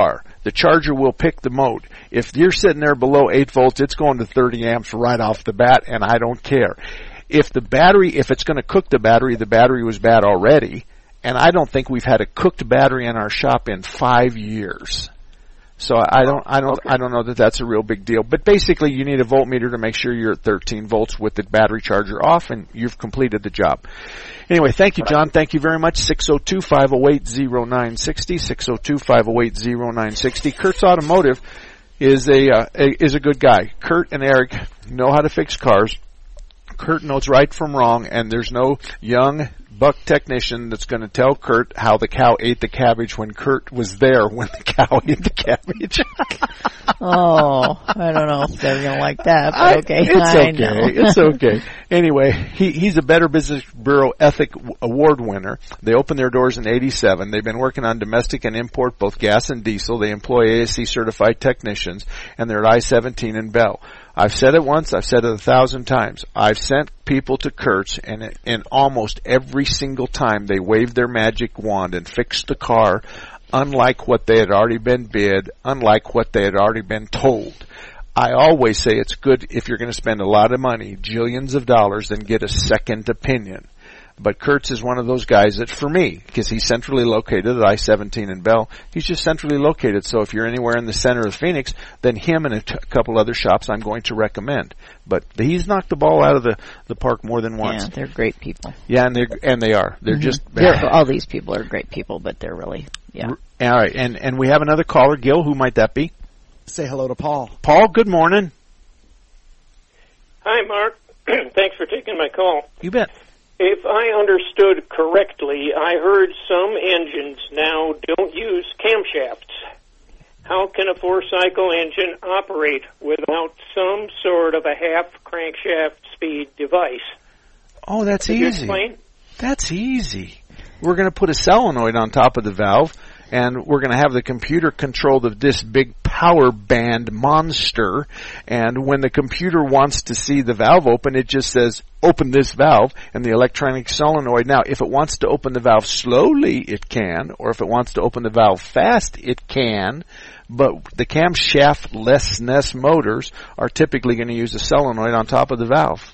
the charger will pick the mode. If you're sitting there below eight volts, it's going to thirty amps right off the bat, and I don't care. If the battery, if it's going to cook the battery, the battery was bad already, and I don't think we've had a cooked battery in our shop in five years. So I don't, I don't, Okay. I don't know that that's a real big deal. But basically, you need a voltmeter to make sure you're at thirteen volts with the battery charger off, and you've completed the job. Anyway, thank you, John. Thank you very much. six oh two, five oh eight, oh nine six oh, six oh two, five oh eight, oh nine six oh. Kurt's Automotive is a, uh, a is a good guy. Kurt and Eric know how to fix cars. Kurt knows right from wrong, and there's no young buck technician that's going to tell Kurt how the cow ate the cabbage when Kurt was there when the cow ate the cabbage. Oh, I don't know if they're going to like that, but I, okay. It's I okay. know. It's okay. Anyway, he, he's a Better Business Bureau Ethic Award winner. They opened their doors in eighty-seven. They've been working on domestic and import, both gas and diesel. They employ A S C certified technicians, and they're at I seventeen in Bell. I've said it once, I've said it a thousand times. I've sent people to Kurt's, and, and almost every single time they waved their magic wand and fixed the car, unlike what they had already been bid, unlike what they had already been told. I always say it's good if you're going to spend a lot of money, jillions of dollars, then get a second opinion. But Kurtz is one of those guys that, for me, because he's centrally located at I seventeen in Bell, he's just centrally located. So if you're anywhere in the center of Phoenix, then him and a t- couple other shops I'm going to recommend. But he's knocked the ball out of the, the park more than once. Yeah, they're great people. Yeah, and they and they are. They're Mm-hmm. just they're, all these people are great people, but they're really yeah. All right, and and we have another caller, Gil. Who might that be? Say hello to Paul. Paul, good morning. Hi, Mark. Thanks for taking my call. You bet. If I understood correctly, I heard some engines now don't use camshafts. How can a four-cycle engine operate without some sort of a half crankshaft speed device? Oh, that's Could you easy. explain? That's easy. We're going to put a solenoid on top of the valve, and we're going to have the computer control the, this big power band monster, and when the computer wants to see the valve open, it just says, open this valve, and the electronic solenoid. Now, if it wants to open the valve slowly, it can, or if it wants to open the valve fast, it can, but the camshaft-lessness motors are typically going to use a solenoid on top of the valve.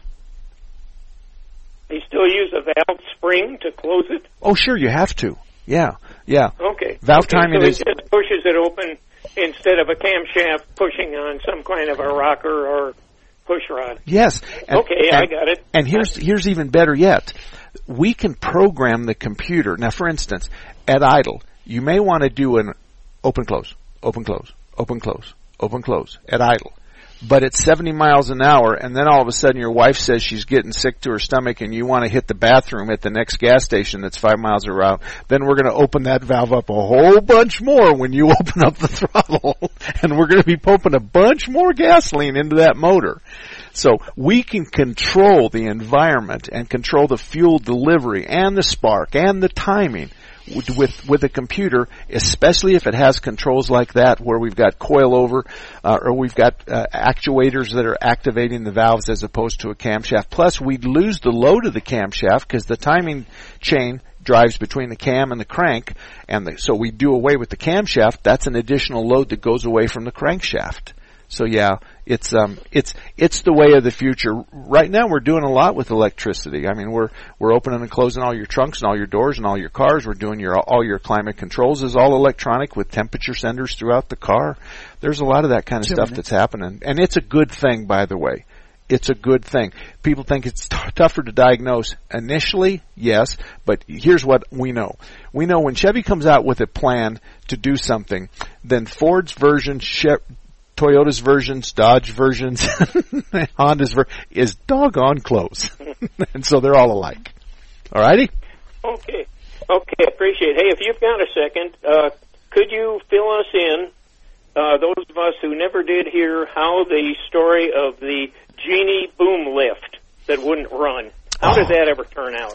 They still use a valve spring to close it? Oh, sure, you have to. Yeah, yeah. Okay. Valve okay, timing so is... it just pushes it open instead of a camshaft pushing on some kind of a rocker or push rod. Yes. And, okay, and, I got it. And here's here's even better yet. We can program the computer. Now, for instance, at idle, you may want to do an open close, open close, open close, open close at idle. But it's seventy miles an hour, and then all of a sudden your wife says she's getting sick to her stomach and you want to hit the bathroom at the next gas station that's five miles around, then we're going to open that valve up a whole bunch more when you open up the throttle, and we're going to be pumping a bunch more gasoline into that motor. So we can control the environment and control the fuel delivery and the spark and the timing with with, with a computer, especially if it has controls like that where we've got coilover uh, or we've got uh, actuators that are activating the valves as opposed to a camshaft. Plus, we'd lose the load of the camshaft because the timing chain drives between the cam and the crank, and the, so we do away with the camshaft. That's an additional load that goes away from the crankshaft. So yeah, it's um it's it's the way of the future. Right now we're doing a lot with electricity. I mean, we're we're opening and closing all your trunks and all your doors and all your cars. We're doing your all your climate controls is all electronic with temperature senders throughout the car. There's a lot of that kind of Two stuff minutes. that's happening, and it's a good thing, by the way. It's a good thing. People think it's t- tougher to diagnose initially, yes, but here's what we know. We know when Chevy comes out with a plan to do something, then Ford's version, che- Toyota's versions, Dodge versions, Honda's ver- is doggone close. And so they're all alike. All righty? Okay. Okay, appreciate it. Hey, if you've got a second, uh, could you fill us in, uh, those of us who never did hear how the story of the Genie boom lift that wouldn't run, how did that ever turn out?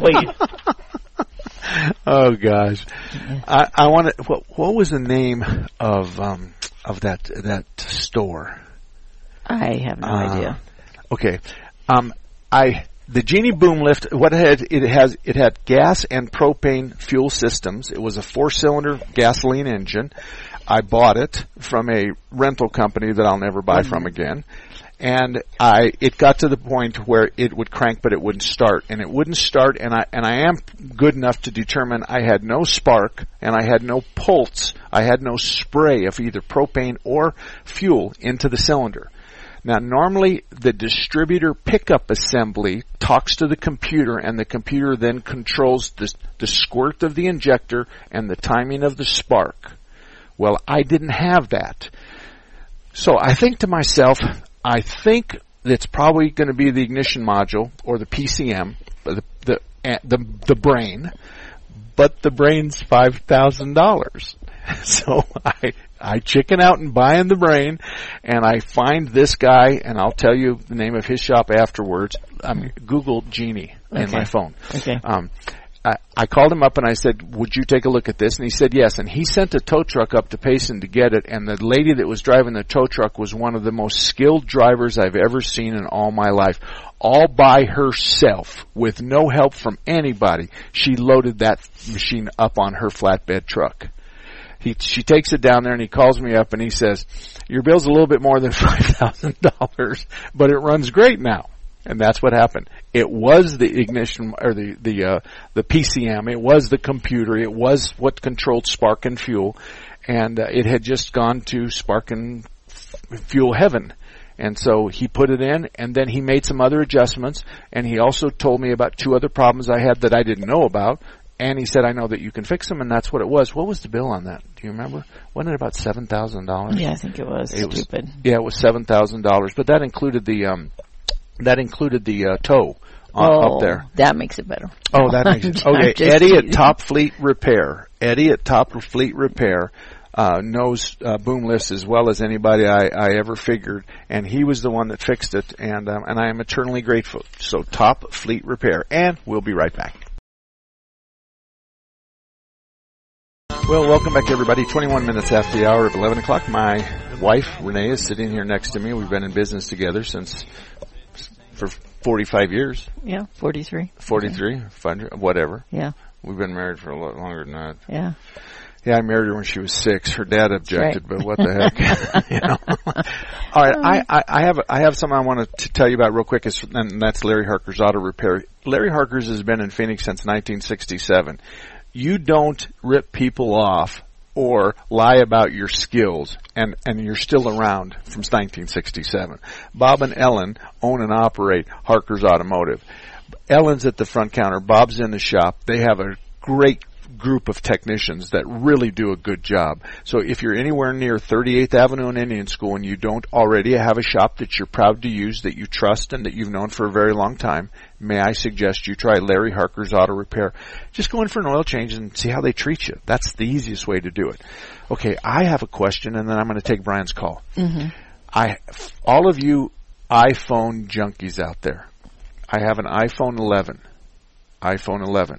Please. Oh, gosh. I, I want to, what, what was the name of, um, of that, that store? I have no Uh, idea. Okay. Um, I, the Genie boom lift, what it had, it has, it had gas and propane fuel systems. It was a four-cylinder gasoline engine. I bought it from a rental company that I'll never buy mm-hmm. from again. And I, it got to the point where it would crank, but it wouldn't start, and it wouldn't start. And I, and I am good enough to determine I had no spark, and I had no pulse. I had no spray of either propane or fuel into the cylinder. Now, normally the distributor pickup assembly talks to the computer, and the computer then controls the, the squirt of the injector and the timing of the spark. Well, I didn't have that. So I think to myself, I think it's probably going to be the ignition module or the P C M, the the the, the brain, but the brain's five thousand dollars. So I I chicken out and buying the brain, and I find this guy, and I'll tell you the name of his shop afterwards. I mean, Google Genie okay. in my phone. Okay. Um, I, I called him up and I said, would you take a look at this? And he said yes. And he sent a tow truck up to Payson to get it. And the lady that was driving the tow truck was one of the most skilled drivers I've ever seen in all my life. All by herself, with no help from anybody, she loaded that machine up on her flatbed truck. He, she takes it down there and he calls me up and he says, your bill's a little bit more than five thousand dollars, but it runs great now. And that's what happened. It was the ignition, or the, the, uh, the P C M. It was the computer. It was what controlled spark and fuel. And uh, it had just gone to spark and f- fuel heaven. And so he put it in, and then he made some other adjustments. And he also told me about two other problems I had that I didn't know about. And he said, I know that you can fix them, and that's what it was. What was the bill on that? Do you remember? Wasn't it about seven thousand dollars? Yeah, I think it was. It Stupid. Was, yeah, it was seven thousand dollars. But that included the... um That included the uh, tow uh, oh, up there. That makes it better. Oh, that makes it okay. Eddie at Top Fleet Repair. Eddie at Top Fleet Repair uh, knows uh, boom lifts as well as anybody I, I ever figured, and he was the one that fixed it, and um, and I am eternally grateful. So Top Fleet Repair, and we'll be right back. Well, welcome back, everybody. twenty-one minutes after the hour of eleven o'clock. My wife, Renee, is sitting here next to me. We've been in business together since... for forty-five years. Yeah, forty-three. forty-three, okay. Whatever. Yeah. We've been married for a lot longer than that. Yeah. Yeah, I married her when she was six. Her dad objected, right. But what the heck, you know. All right, I, I, I have I have something I want to tell you about real quick, and that's Larry Harker's Auto Repair. Larry Harker's has been in Phoenix since nineteen sixty-seven. You don't rip people off or lie about your skills, and, and you're still around from nineteen sixty-seven. Bob and Ellen own and operate Harker's Automotive. Ellen's at the front counter. Bob's in the shop. They have a great group of technicians that really do a good job. So if you're anywhere near thirty-eighth Avenue and Indian School and you don't already have a shop that you're proud to use, that you trust, and that you've known for a very long time, may I suggest you try Larry Harker's Auto Repair. Just go in for an oil change and see how they treat you. That's the easiest way to do it. Okay, I have a question, and then I'm going to take Brian's call. Mm-hmm. I, all of you iPhone junkies out there, I have an iPhone eleven. iPhone eleven.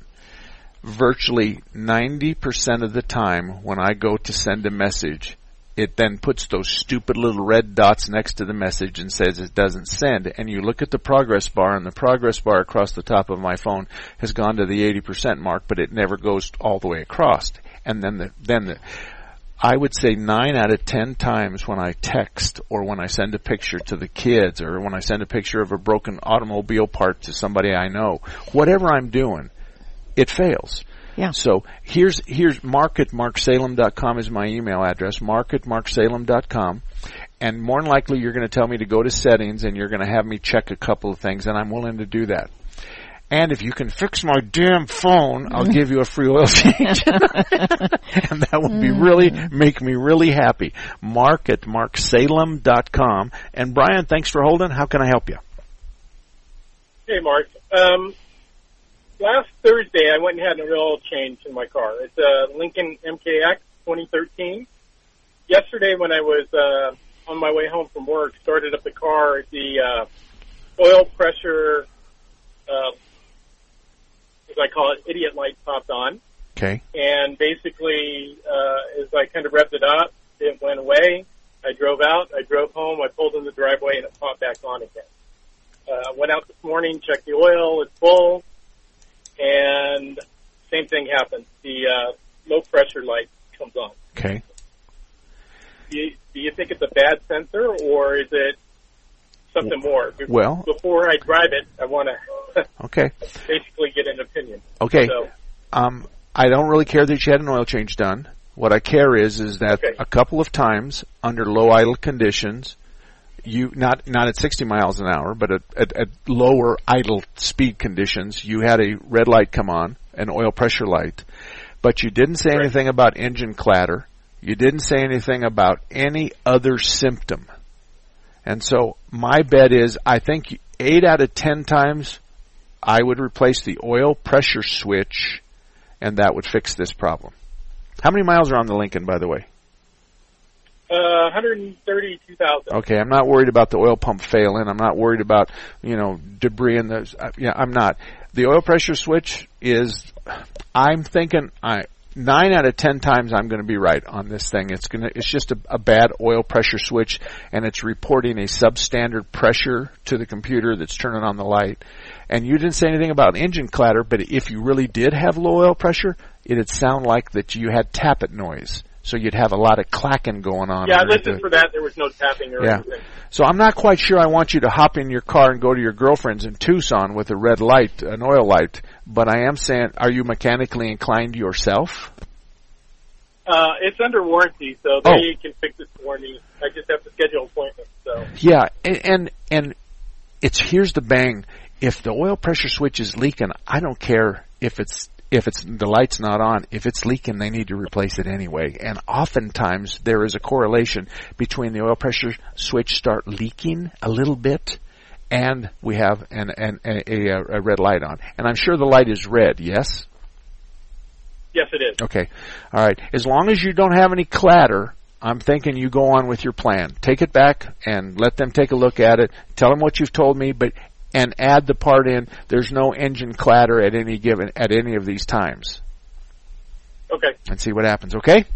Virtually ninety percent of the time when I go to send a message, it then puts those stupid little red dots next to the message and says it doesn't send. And you look at the progress bar, and the progress bar across the top of my phone has gone to the eighty percent mark, but it never goes all the way across. And then the, then the, I would say nine out of ten times when I text or when I send a picture to the kids or when I send a picture of a broken automobile part to somebody I know, whatever I'm doing, it fails. Yeah. So here's here's mark at mark salem dot com is my email address, mark at mark salem dot com. And more than likely you're going to tell me to go to settings and you're going to have me check a couple of things, and I'm willing to do that. And if you can fix my damn phone, I'll give you a free oil change. And that would be really, make me really happy. Mark at mark salem dot com. And Brian, thanks for holding. How can I help you? Hey, Mark. Um, last Thursday, I went and had an oil change in my car. It's a Lincoln M K X twenty thirteen. Yesterday, when I was uh, on my way home from work, started up the car, the uh, oil pressure, uh, as I call it, idiot light popped on. Okay. And basically, uh, as I kind of revved it up, it went away. I drove out. I drove home. I pulled in the driveway, and it popped back on again. Uh, went out this morning, checked the oil. It's full. And same thing happens. The uh, low pressure light comes on. Okay. do you, do you think it's a bad sensor, or is it something more? Well, before I drive it, I want to okay. basically get an opinion. Okay. So, um, I don't really care that you had an oil change done. What I care is is that okay. a couple of times under low idle conditions, you not not at sixty miles an hour, but at, at, at lower idle speed conditions, you had a red light come on, an oil pressure light, but you didn't say right. anything about engine clatter. You didn't say anything about any other symptom. And so my bet is I think eight out of ten times I would replace the oil pressure switch, and that would fix this problem. How many miles are on the Lincoln, by the way? Uh, one hundred thirty-two thousand. Okay, I'm not worried about the oil pump failing. I'm not worried about, you know, debris in the, uh, yeah, I'm not. The oil pressure switch is, I'm thinking, I, nine out of ten times I'm going to be right on this thing. It's going to, it's just a, a bad oil pressure switch, and it's reporting a substandard pressure to the computer that's turning on the light. And you didn't say anything about engine clatter, but if you really did have low oil pressure, it'd sound like that you had tappet noise. So you'd have a lot of clacking going on. Yeah, I listened for that. There was no tapping or yeah. anything. So I'm not quite sure I want you to hop in your car and go to your girlfriend's in Tucson with a red light, an oil light. But I am saying, are you mechanically inclined yourself? Uh, it's under warranty, so they oh. can fix it for me. I just have to schedule an appointment. So yeah, and, and and it's here's the bang. If the oil pressure switch is leaking, I don't care if it's if it's the light's not on. If it's leaking, they need to replace it anyway. And oftentimes there is a correlation between the oil pressure switch start leaking a little bit, and we have an, an a, a, a red light on. And I'm sure the light is red. Yes. Yes, it is. Okay. All right. As long as you don't have any clatter, I'm thinking you go on with your plan. Take it back and let them take a look at it. Tell them what you've told me, but and add the part in. There's no engine clatter at any given at any of these times. Okay. And see what happens. Okay.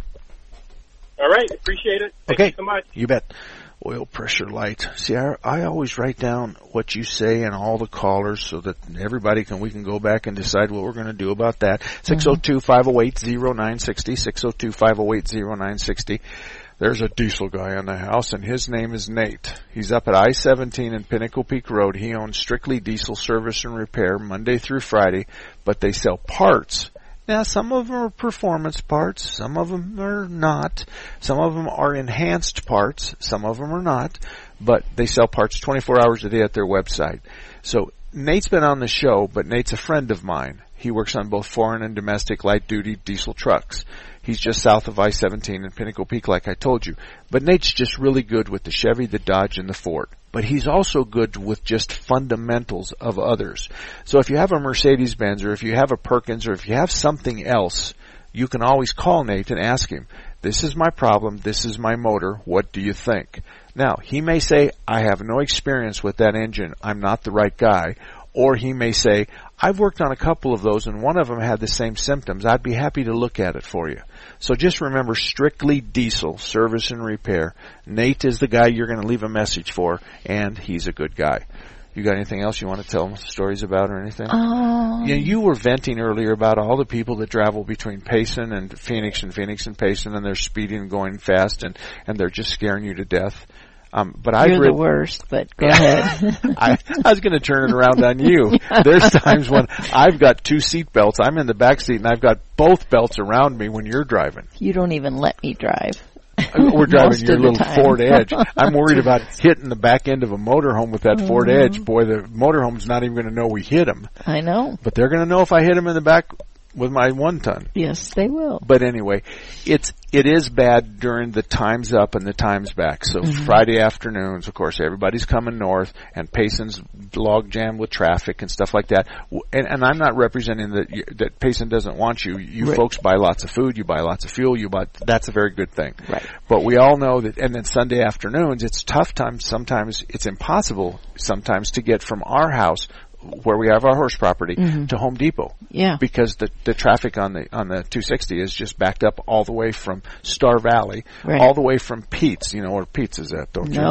All right. Appreciate it. Thank okay. you so much. You bet. Oil pressure light. See, I, I always write down what you say and all the callers so that everybody can, we can go back and decide what we're going to do about that. six oh two, five oh eight, oh nine six oh, six oh two, five oh eight, oh nine six oh. There's a diesel guy in the house, and his name is Nate. He's up at I seventeen and Pinnacle Peak Road. He owns Strictly Diesel Service and Repair Monday through Friday, but they sell parts. Now, some of them are performance parts. Some of them are not. Some of them are enhanced parts. Some of them are not. But they sell parts twenty-four hours a day at their website. So Nate's been on the show, but Nate's a friend of mine. He works on both foreign and domestic light-duty diesel trucks. He's just south of I seventeen and Pinnacle Peak, like I told you. But Nate's just really good with the Chevy, the Dodge, and the Ford. But he's also good with just fundamentals of others. So if you have a Mercedes-Benz, or if you have a Perkins, or if you have something else, you can always call Nate and ask him, this is my problem, this is my motor, what do you think? Now, he may say, I have no experience with that engine, I'm not the right guy. Or he may say, I've worked on a couple of those and one of them had the same symptoms. I'd be happy to look at it for you. So just remember, Strictly Diesel Service and Repair. Nate is the guy you're going to leave a message for, and he's a good guy. You got anything else you want to tell stories about or anything? Um, yeah, you were venting earlier about all the people that travel between Payson and Phoenix and Phoenix and Payson, and they're speeding and going fast, and, and they're just scaring you to death. Um, but You're I've read, the worst, but go ahead. I, I was going to turn it around on you. There's times when I've got two seat belts. I'm in the back seat, and I've got both belts around me when you're driving. You don't even let me drive. We're driving your little time. Ford Edge. I'm worried about hitting the back end of a motorhome with that mm-hmm. Ford Edge. Boy, the motorhome's not even going to know we hit him. I know. But they're going to know if I hit him in the back with my one ton. Yes, they will. But anyway, it's it is bad during the times up and the times back. So mm-hmm. Friday afternoons, of course, everybody's coming north, and Payson's log jammed with traffic and stuff like that. And, and I'm not representing that you, that Payson doesn't want you. You right. folks buy lots of food, you buy lots of fuel, you buy. That's a very good thing. Right. But we all know that. And then Sunday afternoons, it's tough times. Sometimes it's impossible. Sometimes to get from our house, where we have our horse property, mm-hmm. to Home Depot. Yeah. Because the the traffic on the on the two sixty is just backed up all the way from Star Valley, right. all the way from Pete's. You know where Pete's is at, don't you? Nope.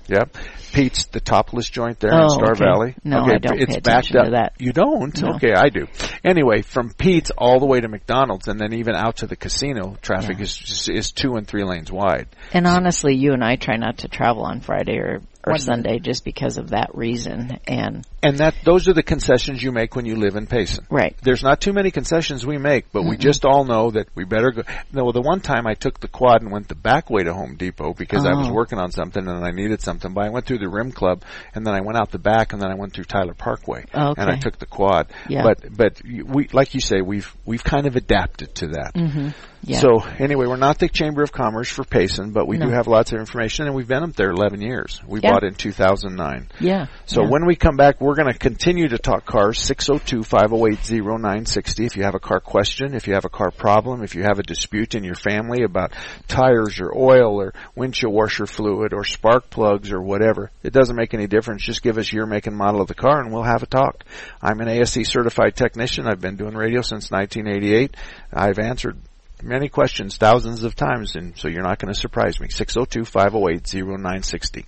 Yep. Pete's, the topless joint there oh, in Star okay. Valley. No, okay, I don't it's pay backed attention up. to that. You don't? No. Okay, I do. Anyway, from Pete's all the way to McDonald's and then even out to the casino, traffic Yeah. is is two and three lanes wide. And honestly, you and I try not to travel on Friday or, or Right. Sunday just because of that reason. And And that those are the concessions you make when you live in Payson. right. There's not too many concessions we make, but Mm-mm. we just all know that we better go. No, the one time I took the quad and went the back way to Home Depot because oh. I was working on something and I needed something, but I went through the Rim Club and then I went out the back and then I went through Tyler Parkway Okay. and I took the quad. Yeah. But but we, like you say, we've we've kind of adapted to that. Mm-hmm. Yeah. So anyway, we're not the Chamber of Commerce for Payson, but we No. do have lots of information, and we've been up there eleven years. We Yeah. bought in two thousand nine. Yeah. So yeah. when we come back, we're going to continue to talk cars, six oh two, five oh eight, oh nine six oh. If you have a car question, if you have a car problem, if you have a dispute in your family about tires or oil or windshield washer fluid or spark plugs or whatever, it doesn't make any difference. Just give us your make and model of the car and we'll have a talk. I'm an A S C certified technician. I've been doing radio since nineteen eighty-eight. I've answered many questions thousands of times, and so you're not going to surprise me. six oh two, five oh eight, oh nine six oh.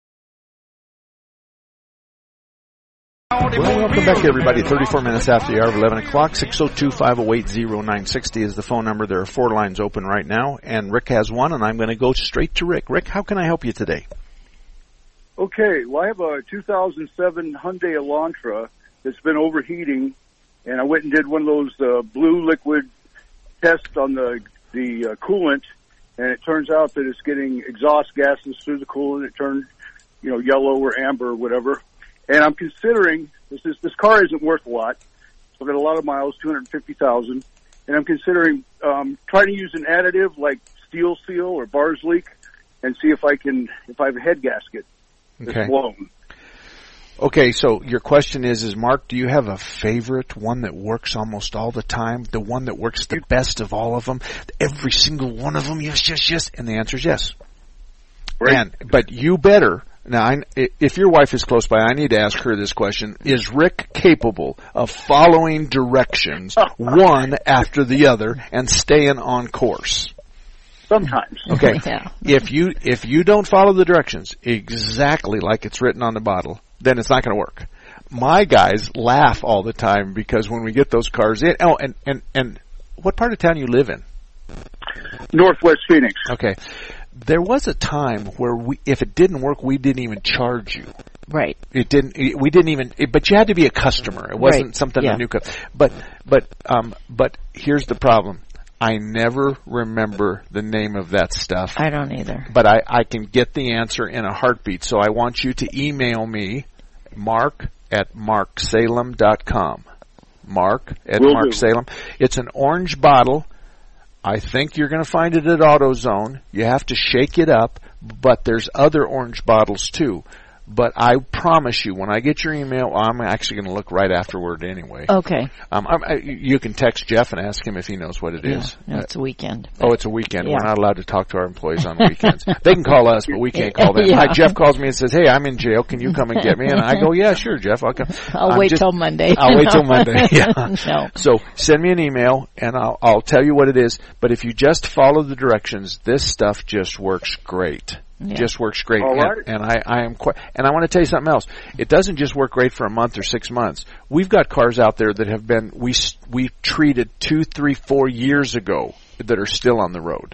Well, welcome back, everybody. thirty-four minutes after the hour of eleven o'clock. six oh two, five oh eight, oh nine six oh is the phone number. There are four lines open right now, and Rick has one, and I'm going to go straight to Rick. Rick, how can I help you today? Okay, well, I have a two thousand seven Hyundai Elantra that's been overheating, and I went and did one of those uh, blue liquid tests on the the uh, coolant, and it turns out that it's getting exhaust gases through the coolant. It turned, you know, yellow or amber or whatever. And I'm considering this is this car isn't worth a lot. So I've got a lot of miles, two hundred fifty thousand, and I'm considering um, trying to use an additive like Steel Seal or Bars Leak, and see if I can if I have a head gasket that's Okay. blown. Okay, so your question is, is Mark, do you have a favorite, one that works almost all the time, the one that works the best of all of them, every single one of them, yes, yes, yes, and the answer is yes. Right. And, but you better, now, I, if your wife is close by, I need to ask her this question. Is Rick capable of following directions one after the other and staying on course? Sometimes. Okay. Yeah. If you if you don't follow the directions exactly like it's written on the bottle, then it's not going to work. My guys laugh all the time because when we get those cars in, oh, and, and, and what part of town you live in? Northwest Phoenix. Okay. There was a time where we, if it didn't work, we didn't even charge you. Right. It didn't. It, we didn't even. It, but you had to be a customer. It wasn't Right. something Yeah. a new. cu- But but um. But here's the problem. I never remember the name of that stuff. I don't either. But I, I can get the answer in a heartbeat. So I want you to email me, Mark at mark salem dot com. Mark at Will Mark do. Salem. It's an orange bottle. I think you're going to find it at AutoZone. You have to shake it up, but there's other orange bottles too. But I promise you, when I get your email, I'm actually going to look right afterward anyway. Okay. Um, I'm, I, you can text Jeff and ask him if he knows what it is. Yeah. No, it's a weekend. Oh, it's a weekend. Yeah. We're not allowed to talk to our employees on weekends. They can call us, but we can't call them. Yeah. Hi, Jeff calls me and says, "Hey, I'm in jail. Can you come and get me?" And I go, "Yeah, sure, Jeff. I'll come." I'll I'm wait just- till Monday. I'll wait till Monday. Yeah. No. So send me an email and I'll I'll tell you what it is. But if you just follow the directions, this stuff just works great. Yeah. Just works great. All and, right. and I, I am quite, and I want to tell you something else. It doesn't just work great for a month or six months. We've got cars out there that have been, we, we treated two, three, four years ago that are still on the road.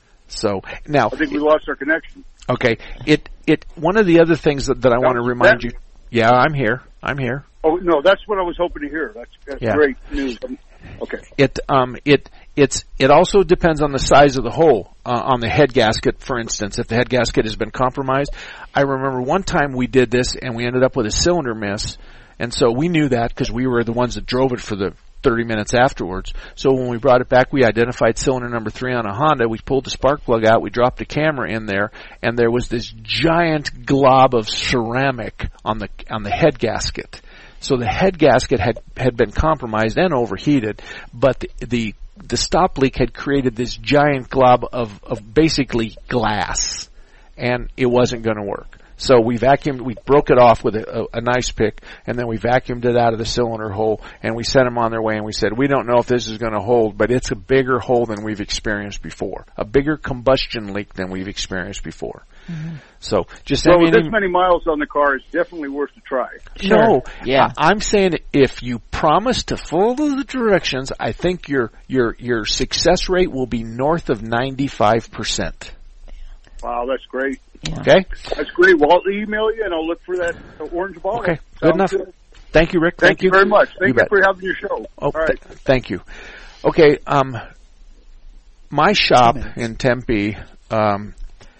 So now, I think we lost our connection. okay, it, it, one of the other things that, that I want to remind that- you, yeah, I'm here. I'm here. Oh no, that's what I was hoping to hear. That's, that's Yeah. great news. Um, okay. It um it it's it also depends on the size of the hole uh, on the head gasket. For instance, if the head gasket has been compromised, I remember one time we did this and we ended up with a cylinder miss, and so we knew that because we were the ones that drove it for the thirty minutes afterwards. So when we brought it back, we identified cylinder number three on a Honda. We pulled the spark plug out. We dropped a camera in there, and there was this giant glob of ceramic on the on the head gasket. So the head gasket had, had been compromised and overheated, but the, the the stop leak had created this giant glob of, of basically glass, and it wasn't going to work. So we vacuumed, we broke it off with a, a, a nice pick, and then we vacuumed it out of the cylinder hole, and we sent them on their way, and we said, we don't know if this is going to hold, but it's a bigger hole than we've experienced before, a bigger combustion leak than we've experienced before. Mm-hmm. So just so send me with an this em- many miles on the car, it's definitely worth a try. Sure. No, Yeah. I- I'm saying if you promise to follow the directions, I think your your your success rate will be north of ninety-five percent. Wow, that's great. Yeah. Okay? That's great. Well, I'll email you and I'll look for that uh, orange ball. Okay, good Sounds enough. good. Thank you, Rick. Thank, Thank you very much. Thank you, bet. for having your show. Oh, All right. th- thank you. Okay, um, my shop in Tempe, um,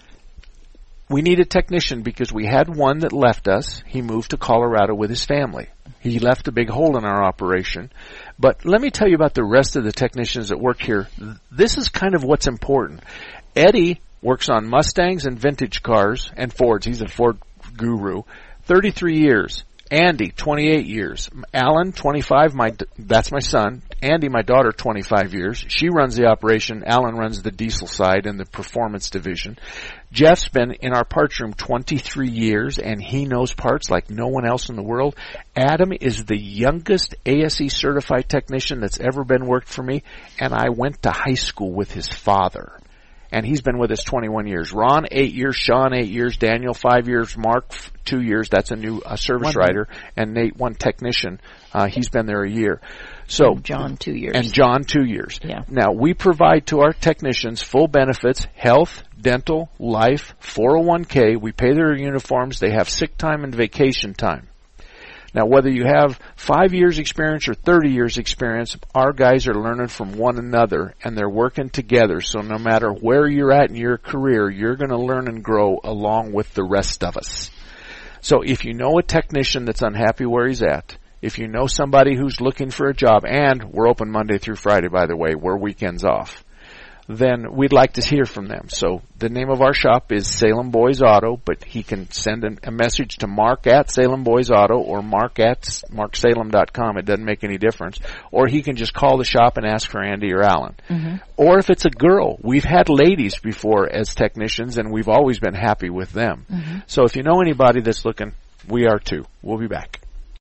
we need a technician because we had one that left us. He moved to Colorado with his family. He left a big hole in our operation. But let me tell you about the rest of the technicians that work here. This is kind of what's important. Eddie works on Mustangs and vintage cars and Fords. He's a Ford guru. thirty-three years. Andy, twenty-eight years. Alan, twenty-five. My that's my son. Andy, my daughter, twenty-five years. She runs the operation. Alan runs the diesel side and the performance division. Jeff's been in our parts room twenty-three years, and he knows parts like no one else in the world. Adam is the youngest A S E certified technician that's ever been worked for me, and I went to high school with his father. And he's been with us twenty-one years. Ron, eight years. Sean, eight years. Daniel, five years. Mark, f- two years. That's a new uh, service One writer. And Nate, one technician. Uh, he's been there a year. So And John, two years. And John, two years. Yeah. Now, we provide to our technicians full benefits, health, dental, life, four oh one k. We pay their uniforms. They have sick time and vacation time. Now, whether you have five years experience or thirty years experience, our guys are learning from one another, and they're working together. So no matter where you're at in your career, you're going to learn and grow along with the rest of us. So if you know a technician that's unhappy where he's at, if you know somebody who's looking for a job, and we're open Monday through Friday, by the way, we're weekends off, then we'd like to hear from them. So the name of our shop is Salem Boys Auto, but he can send an, a message to Mark at Salem Boys Auto or Mark at mark salem dot com. It doesn't make any difference. Or he can just call the shop and ask for Andy or Alan. Mm-hmm. Or if it's a girl, we've had ladies before as technicians, and we've always been happy with them. Mm-hmm. So if you know anybody that's looking, we are too. We'll be back.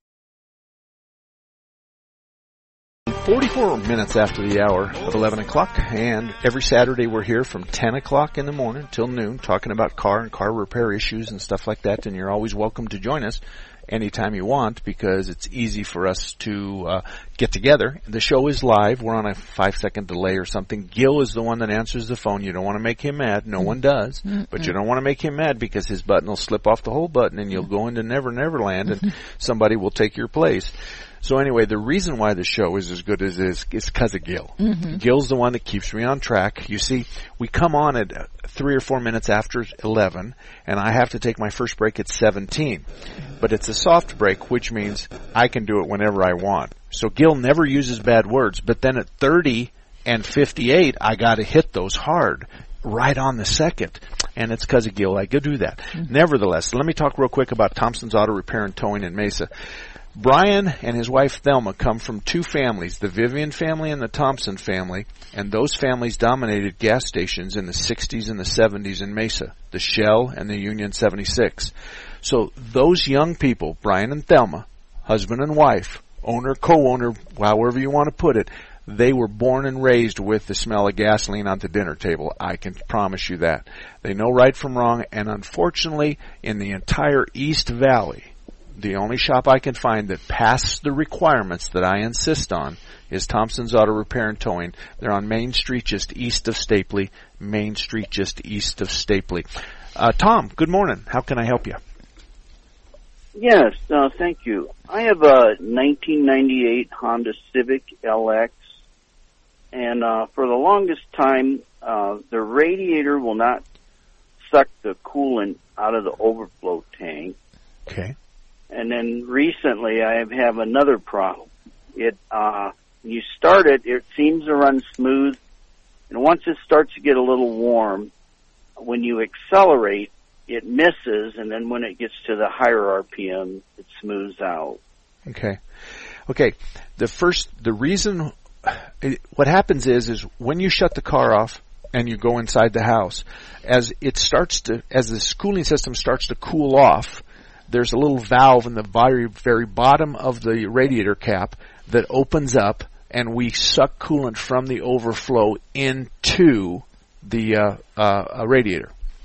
forty-four minutes after the hour of eleven o'clock, and every Saturday we're here from ten o'clock in the morning till noon talking about car and car repair issues and stuff like that, and you're always welcome to join us anytime you want because it's easy for us to uh, get together. The show is live. We're on a five-second delay or something. Gil is the one that answers the phone. You don't want to make him mad. No one does. Mm-hmm. But you don't want to make him mad because his button will slip off the whole button and you'll go into Never Never Land and somebody will take your place. So anyway, the reason why the show is as good as it is is because of Gil. Mm-hmm. Gil's the one that keeps me on track. You see, we come on at uh, three or four minutes after eleven, and I have to take my first break at seventeen. But it's a soft break, which means I can do it whenever I want. So Gil never uses bad words, but then at thirty and fifty-eight, I got to hit those hard, right on the second. And it's because of Gil. I could do that. Mm-hmm. Nevertheless, let me talk real quick about Thompson's Auto Repair and Towing in Mesa. Brian and his wife Thelma come from two families, the Vivian family and the Thompson family, and those families dominated gas stations in the sixties and the seventies in Mesa, the Shell and the Union seventy-six. So those young people, Brian and Thelma, husband and wife, owner, co-owner, however you want to put it, they were born and raised with the smell of gasoline on the dinner table. I can promise you that. They know right from wrong, and unfortunately, in the entire East Valley, the only shop I can find that passes the requirements that I insist on is Thompson's Auto Repair and Towing. They're on Main Street just east of Stapley. Main Street just east of Stapley. Uh, Tom, good morning. How can I help you? Yes, uh, thank you. I have a nineteen ninety-eight Honda Civic L X, and uh, for the longest time, uh, the radiator will not suck the coolant out of the overflow tank. Okay. And then recently I have another problem. It, uh, when you start it, it seems to run smooth. And once it starts to get a little warm, when you accelerate, it misses. And then when it gets to the higher R P M, it smooths out. Okay. Okay. The first, the reason, it, what happens is, is when you shut the car off and you go inside the house, as it starts to, as this cooling system starts to cool off, there's a little valve in the very, very bottom of the radiator cap that opens up, and we suck coolant from the overflow into the uh, uh, radiator.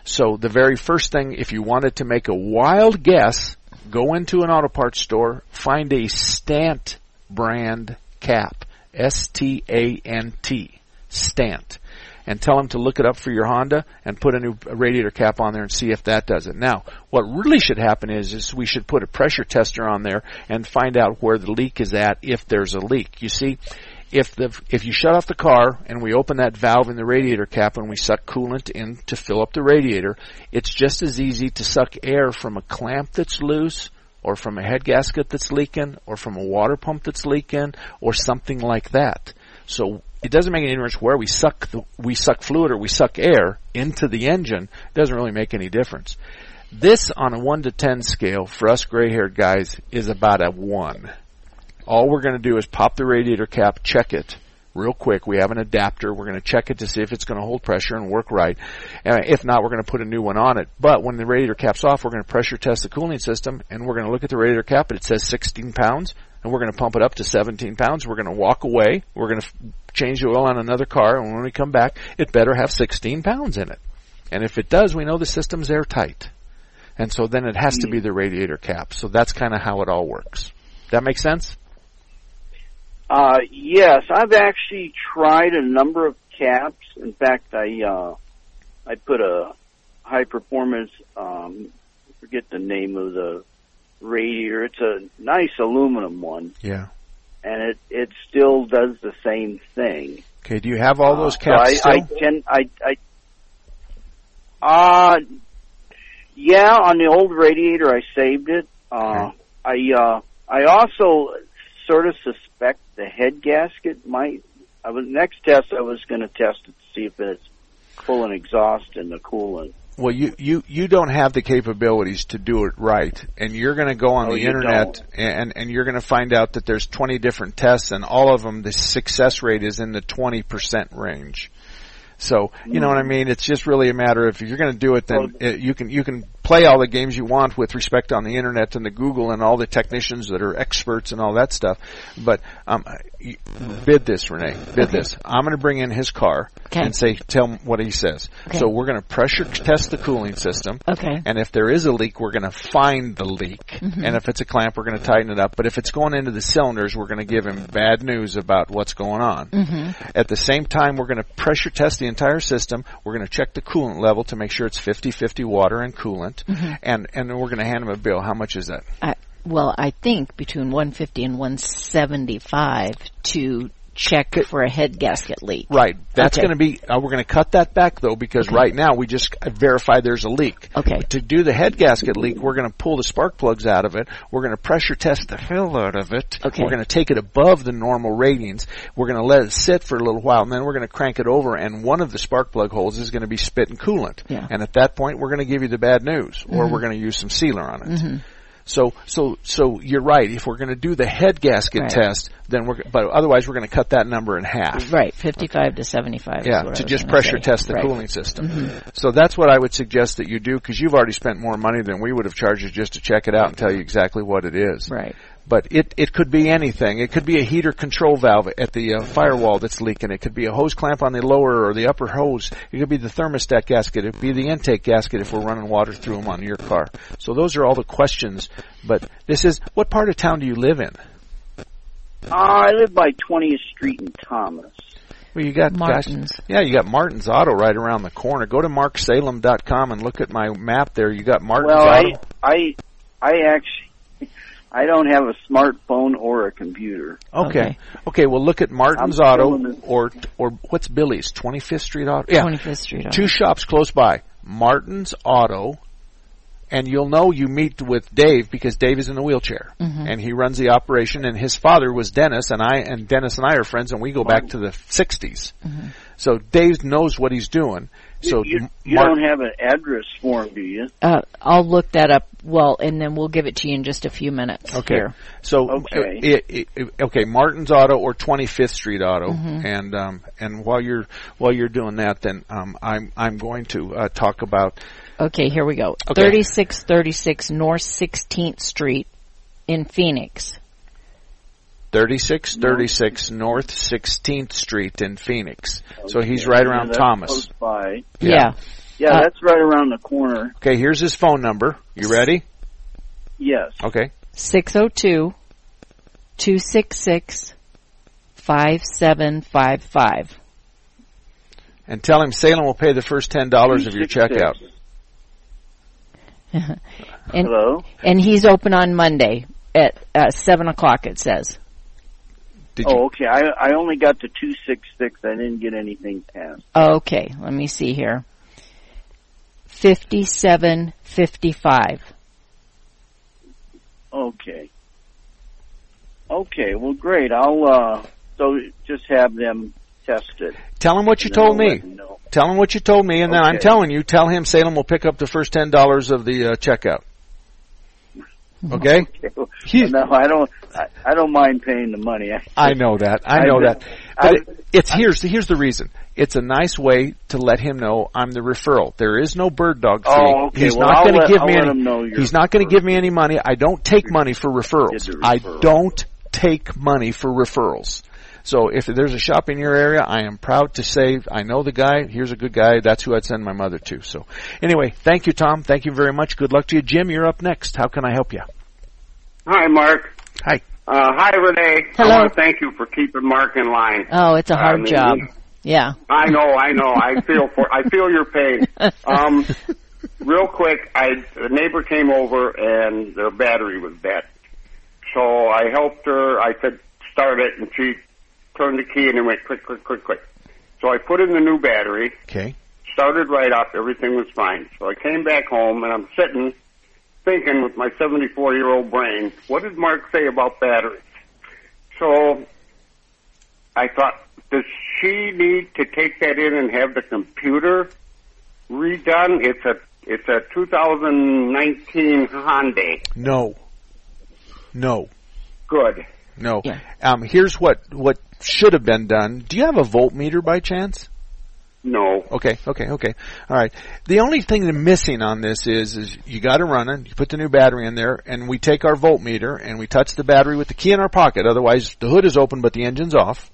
So the very first thing, if you wanted to make a wild guess, go into an auto parts store, find a Stant brand cap, S T A N T, Stant, and tell them to look it up for your Honda and put a new radiator cap on there and see if that does it. Now, what really should happen is, is we should put a pressure tester on there and find out where the leak is at if there's a leak. You see, if the if you shut off the car and we open that valve in the radiator cap and we suck coolant in to fill up the radiator, it's just as easy to suck air from a clamp that's loose, or from a head gasket that's leaking, or from a water pump that's leaking, or something like that. So it doesn't make any difference where we suck the, we suck fluid or we suck air into the engine. It doesn't really make any difference. This, on a one to ten scale, for us gray-haired guys, is about a one. All we're going to do is pop the radiator cap, check it real quick. We have an adapter. We're going to check it to see if it's going to hold pressure and work right. Uh, if not, we're going to put a new one on it. But when the radiator cap's off, we're going to pressure test the cooling system, and we're going to look at the radiator cap, and it says sixteen pounds, and we're going to pump it up to seventeen pounds. We're going to walk away. We're going to f- change the oil on another car, and when we come back, it better have sixteen pounds in it. And if it does, we know the system's airtight. And so then it has to be the radiator cap. So that's kind of how it all works. That make sense? Uh, yes, I've actually tried a number of caps. In fact, I, uh, I put a high performance, um, I forget the name of the radiator. It's a nice aluminum one. Yeah. And it, it still does the same thing. Okay, do you have all those caps uh, so I, still? I can, I, I, uh, yeah, on the old radiator I saved it. Uh, okay. I, uh, I also sort of suspect the head gasket might. I was next test. I was going to test it to see if it's pulling exhaust in the coolant. Well, you, you, you don't have the capabilities to do it right, and you're going to go on oh, the internet and, and you're going to find out that there's twenty different tests, and all of them, the success rate is in the twenty percent range. So, you know what I mean? It's just really a matter of if you're going to do it, then well, it, you can you can play all the games you want with respect on the internet and the Google and all the technicians that are experts and all that stuff. But um, you, bid this, Renee. Bid okay. this. I'm going to bring in his car okay. and say, tell him what he says. Okay. So we're going to pressure test the cooling system. Okay. And if there is a leak, we're going to find the leak. Mm-hmm. And if it's a clamp, we're going to tighten it up. But if it's going into the cylinders, we're going to give him bad news about what's going on. Mm-hmm. At the same time, we're going to pressure test the entire system. We're going to check the coolant level to make sure it's fifty-fifty water and coolant. Mm-hmm. And and then we're going to hand him a bill. How much is that? Uh, well, I think between one fifty and one seventy-five to check for a head gasket leak. Right. That's okay. going to be, uh, we're going to cut that back though, because okay. right now we just verify there's a leak. Okay. To do the head gasket leak, we're going to pull the spark plugs out of it. We're going to pressure test the hell out of it. Okay. We're going to take it above the normal ratings. We're going to let it sit for a little while, and then we're going to crank it over, and one of the spark plug holes is going to be spitting coolant. Yeah. And at that point, we're going to give you the bad news, or mm-hmm. we're going to use some sealer on it. Mm-hmm. So, so, so you're right. If we're going to do the head gasket right. test, then we're, but otherwise we're going to cut that number in half. Right, fifty-five okay. to seventy-five. Yeah, to just pressure say. test the right. cooling system. Mm-hmm. So that's what I would suggest that you do, because you've already spent more money than we would have charged you just to check it out and tell you exactly what it is. Right. But it, it could be anything. It could be a heater control valve at the uh, firewall that's leaking. It could be a hose clamp on the lower or the upper hose. It could be the thermostat gasket. It could be the intake gasket if we're running water through them on your car. So those are all the questions. But this is, what part of town do you live in? Uh, I live by twentieth Street in Thomas. Well, you got Martin's. Gosh, yeah, you got Martin's Auto right around the corner. Go to mark salem dot com and look at my map there. You got Martin's well, Auto. Well, I, I, I actually, I don't have a smartphone or a computer. Okay. Okay, okay well, look at Martin's I'm Auto or or what's Billy's? twenty-fifth Street Auto? Yeah. twenty-fifth Street Auto. Two shops close by. Martin's Auto, and you'll know you meet with Dave because Dave is in a wheelchair. Mm-hmm. And he runs the operation, and his father was Dennis, and I and Dennis and I are friends, and we go back to the sixties. Mm-hmm. So Dave knows what he's doing. So you, you Mark, don't have an address for him, do you? Uh, I'll look that up. Well, and then we'll give it to you in just a few minutes. Okay. Here. So okay. It, it, it, okay, Martin's Auto or twenty-fifth Street Auto, mm-hmm. and um, and while you're while you're doing that, then um, I'm I'm going to uh, talk about. Okay, here we go. Okay. thirty-six thirty-six North sixteenth Street in Phoenix. thirty-six thirty-six North sixteenth Street in Phoenix. Okay. So he's right around yeah, that's Thomas. close by. Yeah. yeah. Yeah, Uh, that's right around the corner. Okay, here's his phone number. You ready? Yes. Okay. six oh two, two six six, five seven five five. And tell him Salem will pay the first ten dollars of your checkout. and, Hello? And he's open on Monday at uh, seven o'clock, it says. Did oh, okay. I I only got to two six six. I didn't get anything past. Okay, let me see here. fifty-seven fifty-five. Okay. Okay, well, great. I'll, uh, so just have them test it. Tell him what you And then told I'll me. let him know. Tell him what you told me, and then I'm Okay. telling you, tell him Salem will pick up the first ten dollars of the uh, checkout. Okay? Okay. Well, no, I don't, I, I don't mind paying the money. I, I know that. I know I- that. But I- it, it's here's here's the reason. It's a nice way to let him know I'm the referral. There is no bird dog fee. Oh, okay. He's Well, not I'll going to let- give I'll me let any. him know you're He's not going to give me any money. I don't take money for referrals. Get the I referral. don't take money for referrals. So if there's a shop in your area, I am proud to say I know the guy. Here's a good guy. That's who I'd send my mother to. So anyway, thank you, Tom. Thank you very much. Good luck to you, Jim. You're up next. How can I help you? Hi, Mark. Hi. Uh, hi, Renee. Hello. I want to thank you for keeping Mark in line. Oh, it's a hard I mean, job. Yeah. I know, I know. I feel for, I feel your pain. Um, real quick, I a neighbor came over and their battery was dead. So I helped her. I said start it, and she turned the key and it went click, click, click, click. So I put in the new battery. Okay. Started right up. Everything was fine. So I came back home and I'm sitting thinking with my seventy-four-year-old brain, what did Mark say about batteries? So I thought, does she need to take that in and have the computer redone? It's a it's a two thousand nineteen Hyundai. No. No. Good. No. Um, here's what what should have been done. Do you have a voltmeter by chance? No. Okay, okay, okay. All right. The only thing that's missing on this is, is you got to run it. You put the new battery in there, and we take our voltmeter and we touch the battery with the key in our pocket. Otherwise, the hood is open, but the engine's off.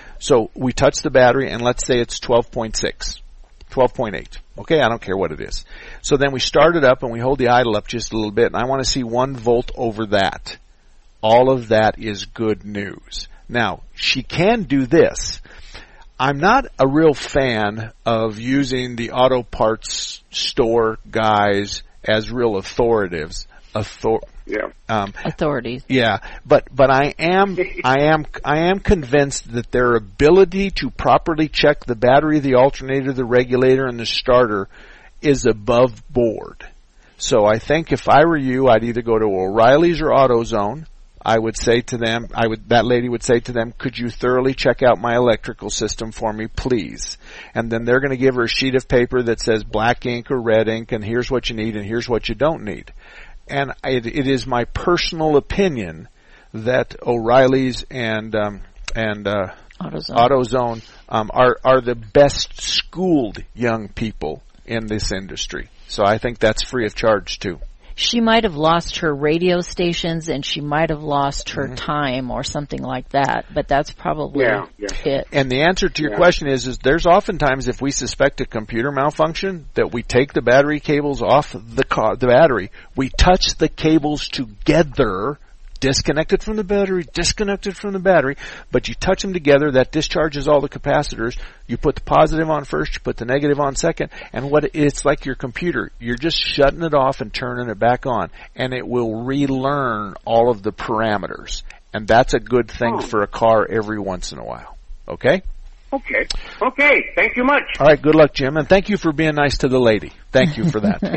So we touch the battery, and let's say it's twelve point six, twelve point eight. Okay, I don't care what it is. So then we start it up, and we hold the idle up just a little bit, and I want to see one volt over that. All of that is good news. Now, she can do this. I'm not a real fan of using the auto parts store guys as real authoritives. Author- yeah. Um, Authorities. Yeah, but but I am I am I am convinced that their ability to properly check the battery, the alternator, the regulator, and the starter is above board. So I think if I were you, I'd either go to O'Reilly's or AutoZone. I would say to them, I would, that lady would say to them, could you thoroughly check out my electrical system for me, please? And then they're going to give her a sheet of paper that says black ink or red ink, and here's what you need and here's what you don't need. And it, it is my personal opinion that O'Reilly's and, um, and, uh, AutoZone, AutoZone um, are, are the best schooled young people in this industry. So I think that's free of charge too. She might have lost her radio stations and she might have lost her mm-hmm. time or something like that, but that's probably yeah, yeah. it. And the answer to your yeah. question is, is there's oftentimes if we suspect a computer malfunction that we take the battery cables off the car, the battery, we touch the cables together, disconnected from the battery, disconnected from the battery, but you touch them together, that discharges all the capacitors. You put the positive on first, you put the negative on second, and what it's like your computer. You're just shutting it off and turning it back on, and it will relearn all of the parameters. And that's a good thing oh. for a car every once in a while. Okay? Okay. Okay. Thank you much. All right. Good luck, Jim, and thank you for being nice to the lady. Thank you for that.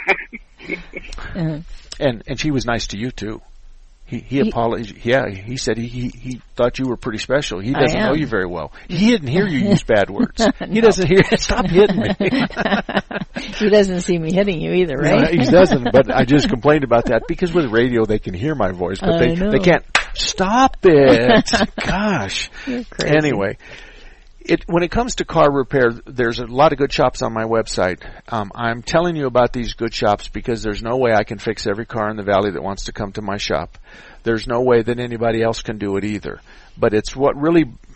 mm-hmm. And and she was nice to you too. He he, he apologized. Yeah, he said he, he he thought you were pretty special. He doesn't know you very well. He didn't hear you use bad words. He doesn't hear. Stop hitting me. He doesn't see me hitting you either, right? No, he doesn't. But I just complained about that because with radio they can hear my voice, but I they know. they can't. Stop it! Gosh. You're crazy. Anyway. It, when it comes to car repair, there's a lot of good shops on my website. Um, I'm telling you about these good shops because there's no way I can fix every car in the valley that wants to come to my shop. There's no way that anybody else can do it either. But it's what really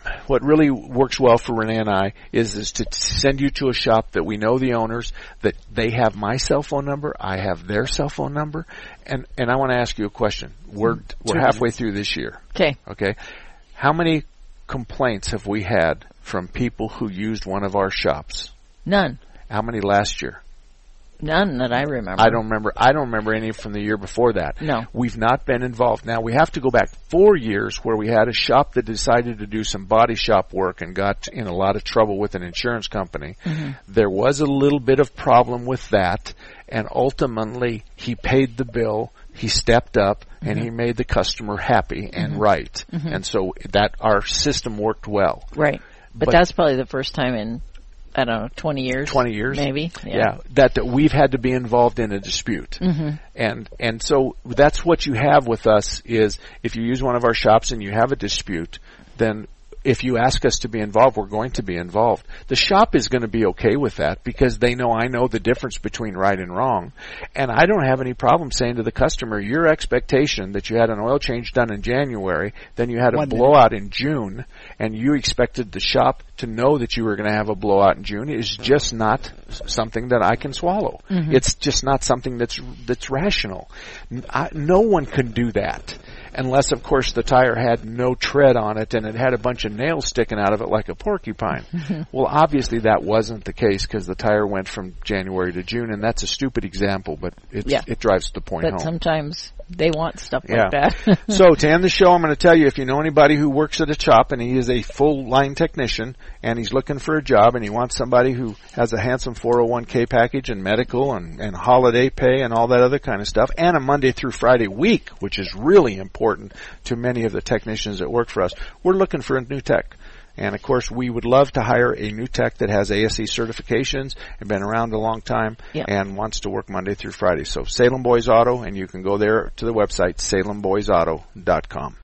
what really works well for Renee and I is is to send you to a shop that we know the owners, that they have my cell phone number, I have their cell phone number, and and I want to ask you a question. We're we're halfway through this year. Okay. Okay. How many complaints have we had from people who used one of our shops? None. How many last year? None that I remember. I don't remember. I don't remember any from the year before that. No. We've not been involved. Now, we have to go back four years where we had a shop that decided to do some body shop work and got in a lot of trouble with an insurance company. Mm-hmm. There was a little bit of problem with that, and ultimately he paid the bill, he stepped up, mm-hmm. and he made the customer happy and mm-hmm. right. Mm-hmm. And so that our system worked well. Right. But, but that's probably the first time in, I don't know, twenty years? twenty years. Maybe. Yeah. yeah that, that we've had to be involved in a dispute. Mm-hmm. And, and so that's what you have with us is if you use one of our shops and you have a dispute, then if you ask us to be involved, we're going to be involved. The shop is going to be okay with that because they know I know the difference between right and wrong. And I don't have any problem saying to the customer, your expectation that you had an oil change done in January, then you had a One blowout minute. in June, and you expected the shop to know that you were going to have a blowout in June is just not something that I can swallow. Mm-hmm. It's just not something that's that's rational. I, no one can do that. Unless, of course, the tire had no tread on it and it had a bunch of nails sticking out of it like a porcupine. Mm-hmm. Well, obviously that wasn't the case because the tire went from January to June, and that's a stupid example, but it's, yeah. it drives the point but home. But sometimes they want stuff yeah. like that. So to end the show, I'm going to tell you, if you know anybody who works at a shop and he is a full-line technician and he's looking for a job and he wants somebody who has a handsome four oh one k package and medical and, and holiday pay and all that other kind of stuff, and a Monday through Friday week, which is really important to many of the technicians that work for us, we're looking for a new tech. And, of course, we would love to hire a new tech that has A S E certifications and been around a long time yep. and wants to work Monday through Friday. So Salem Boys Auto, and you can go there to the website, salem boys auto dot com.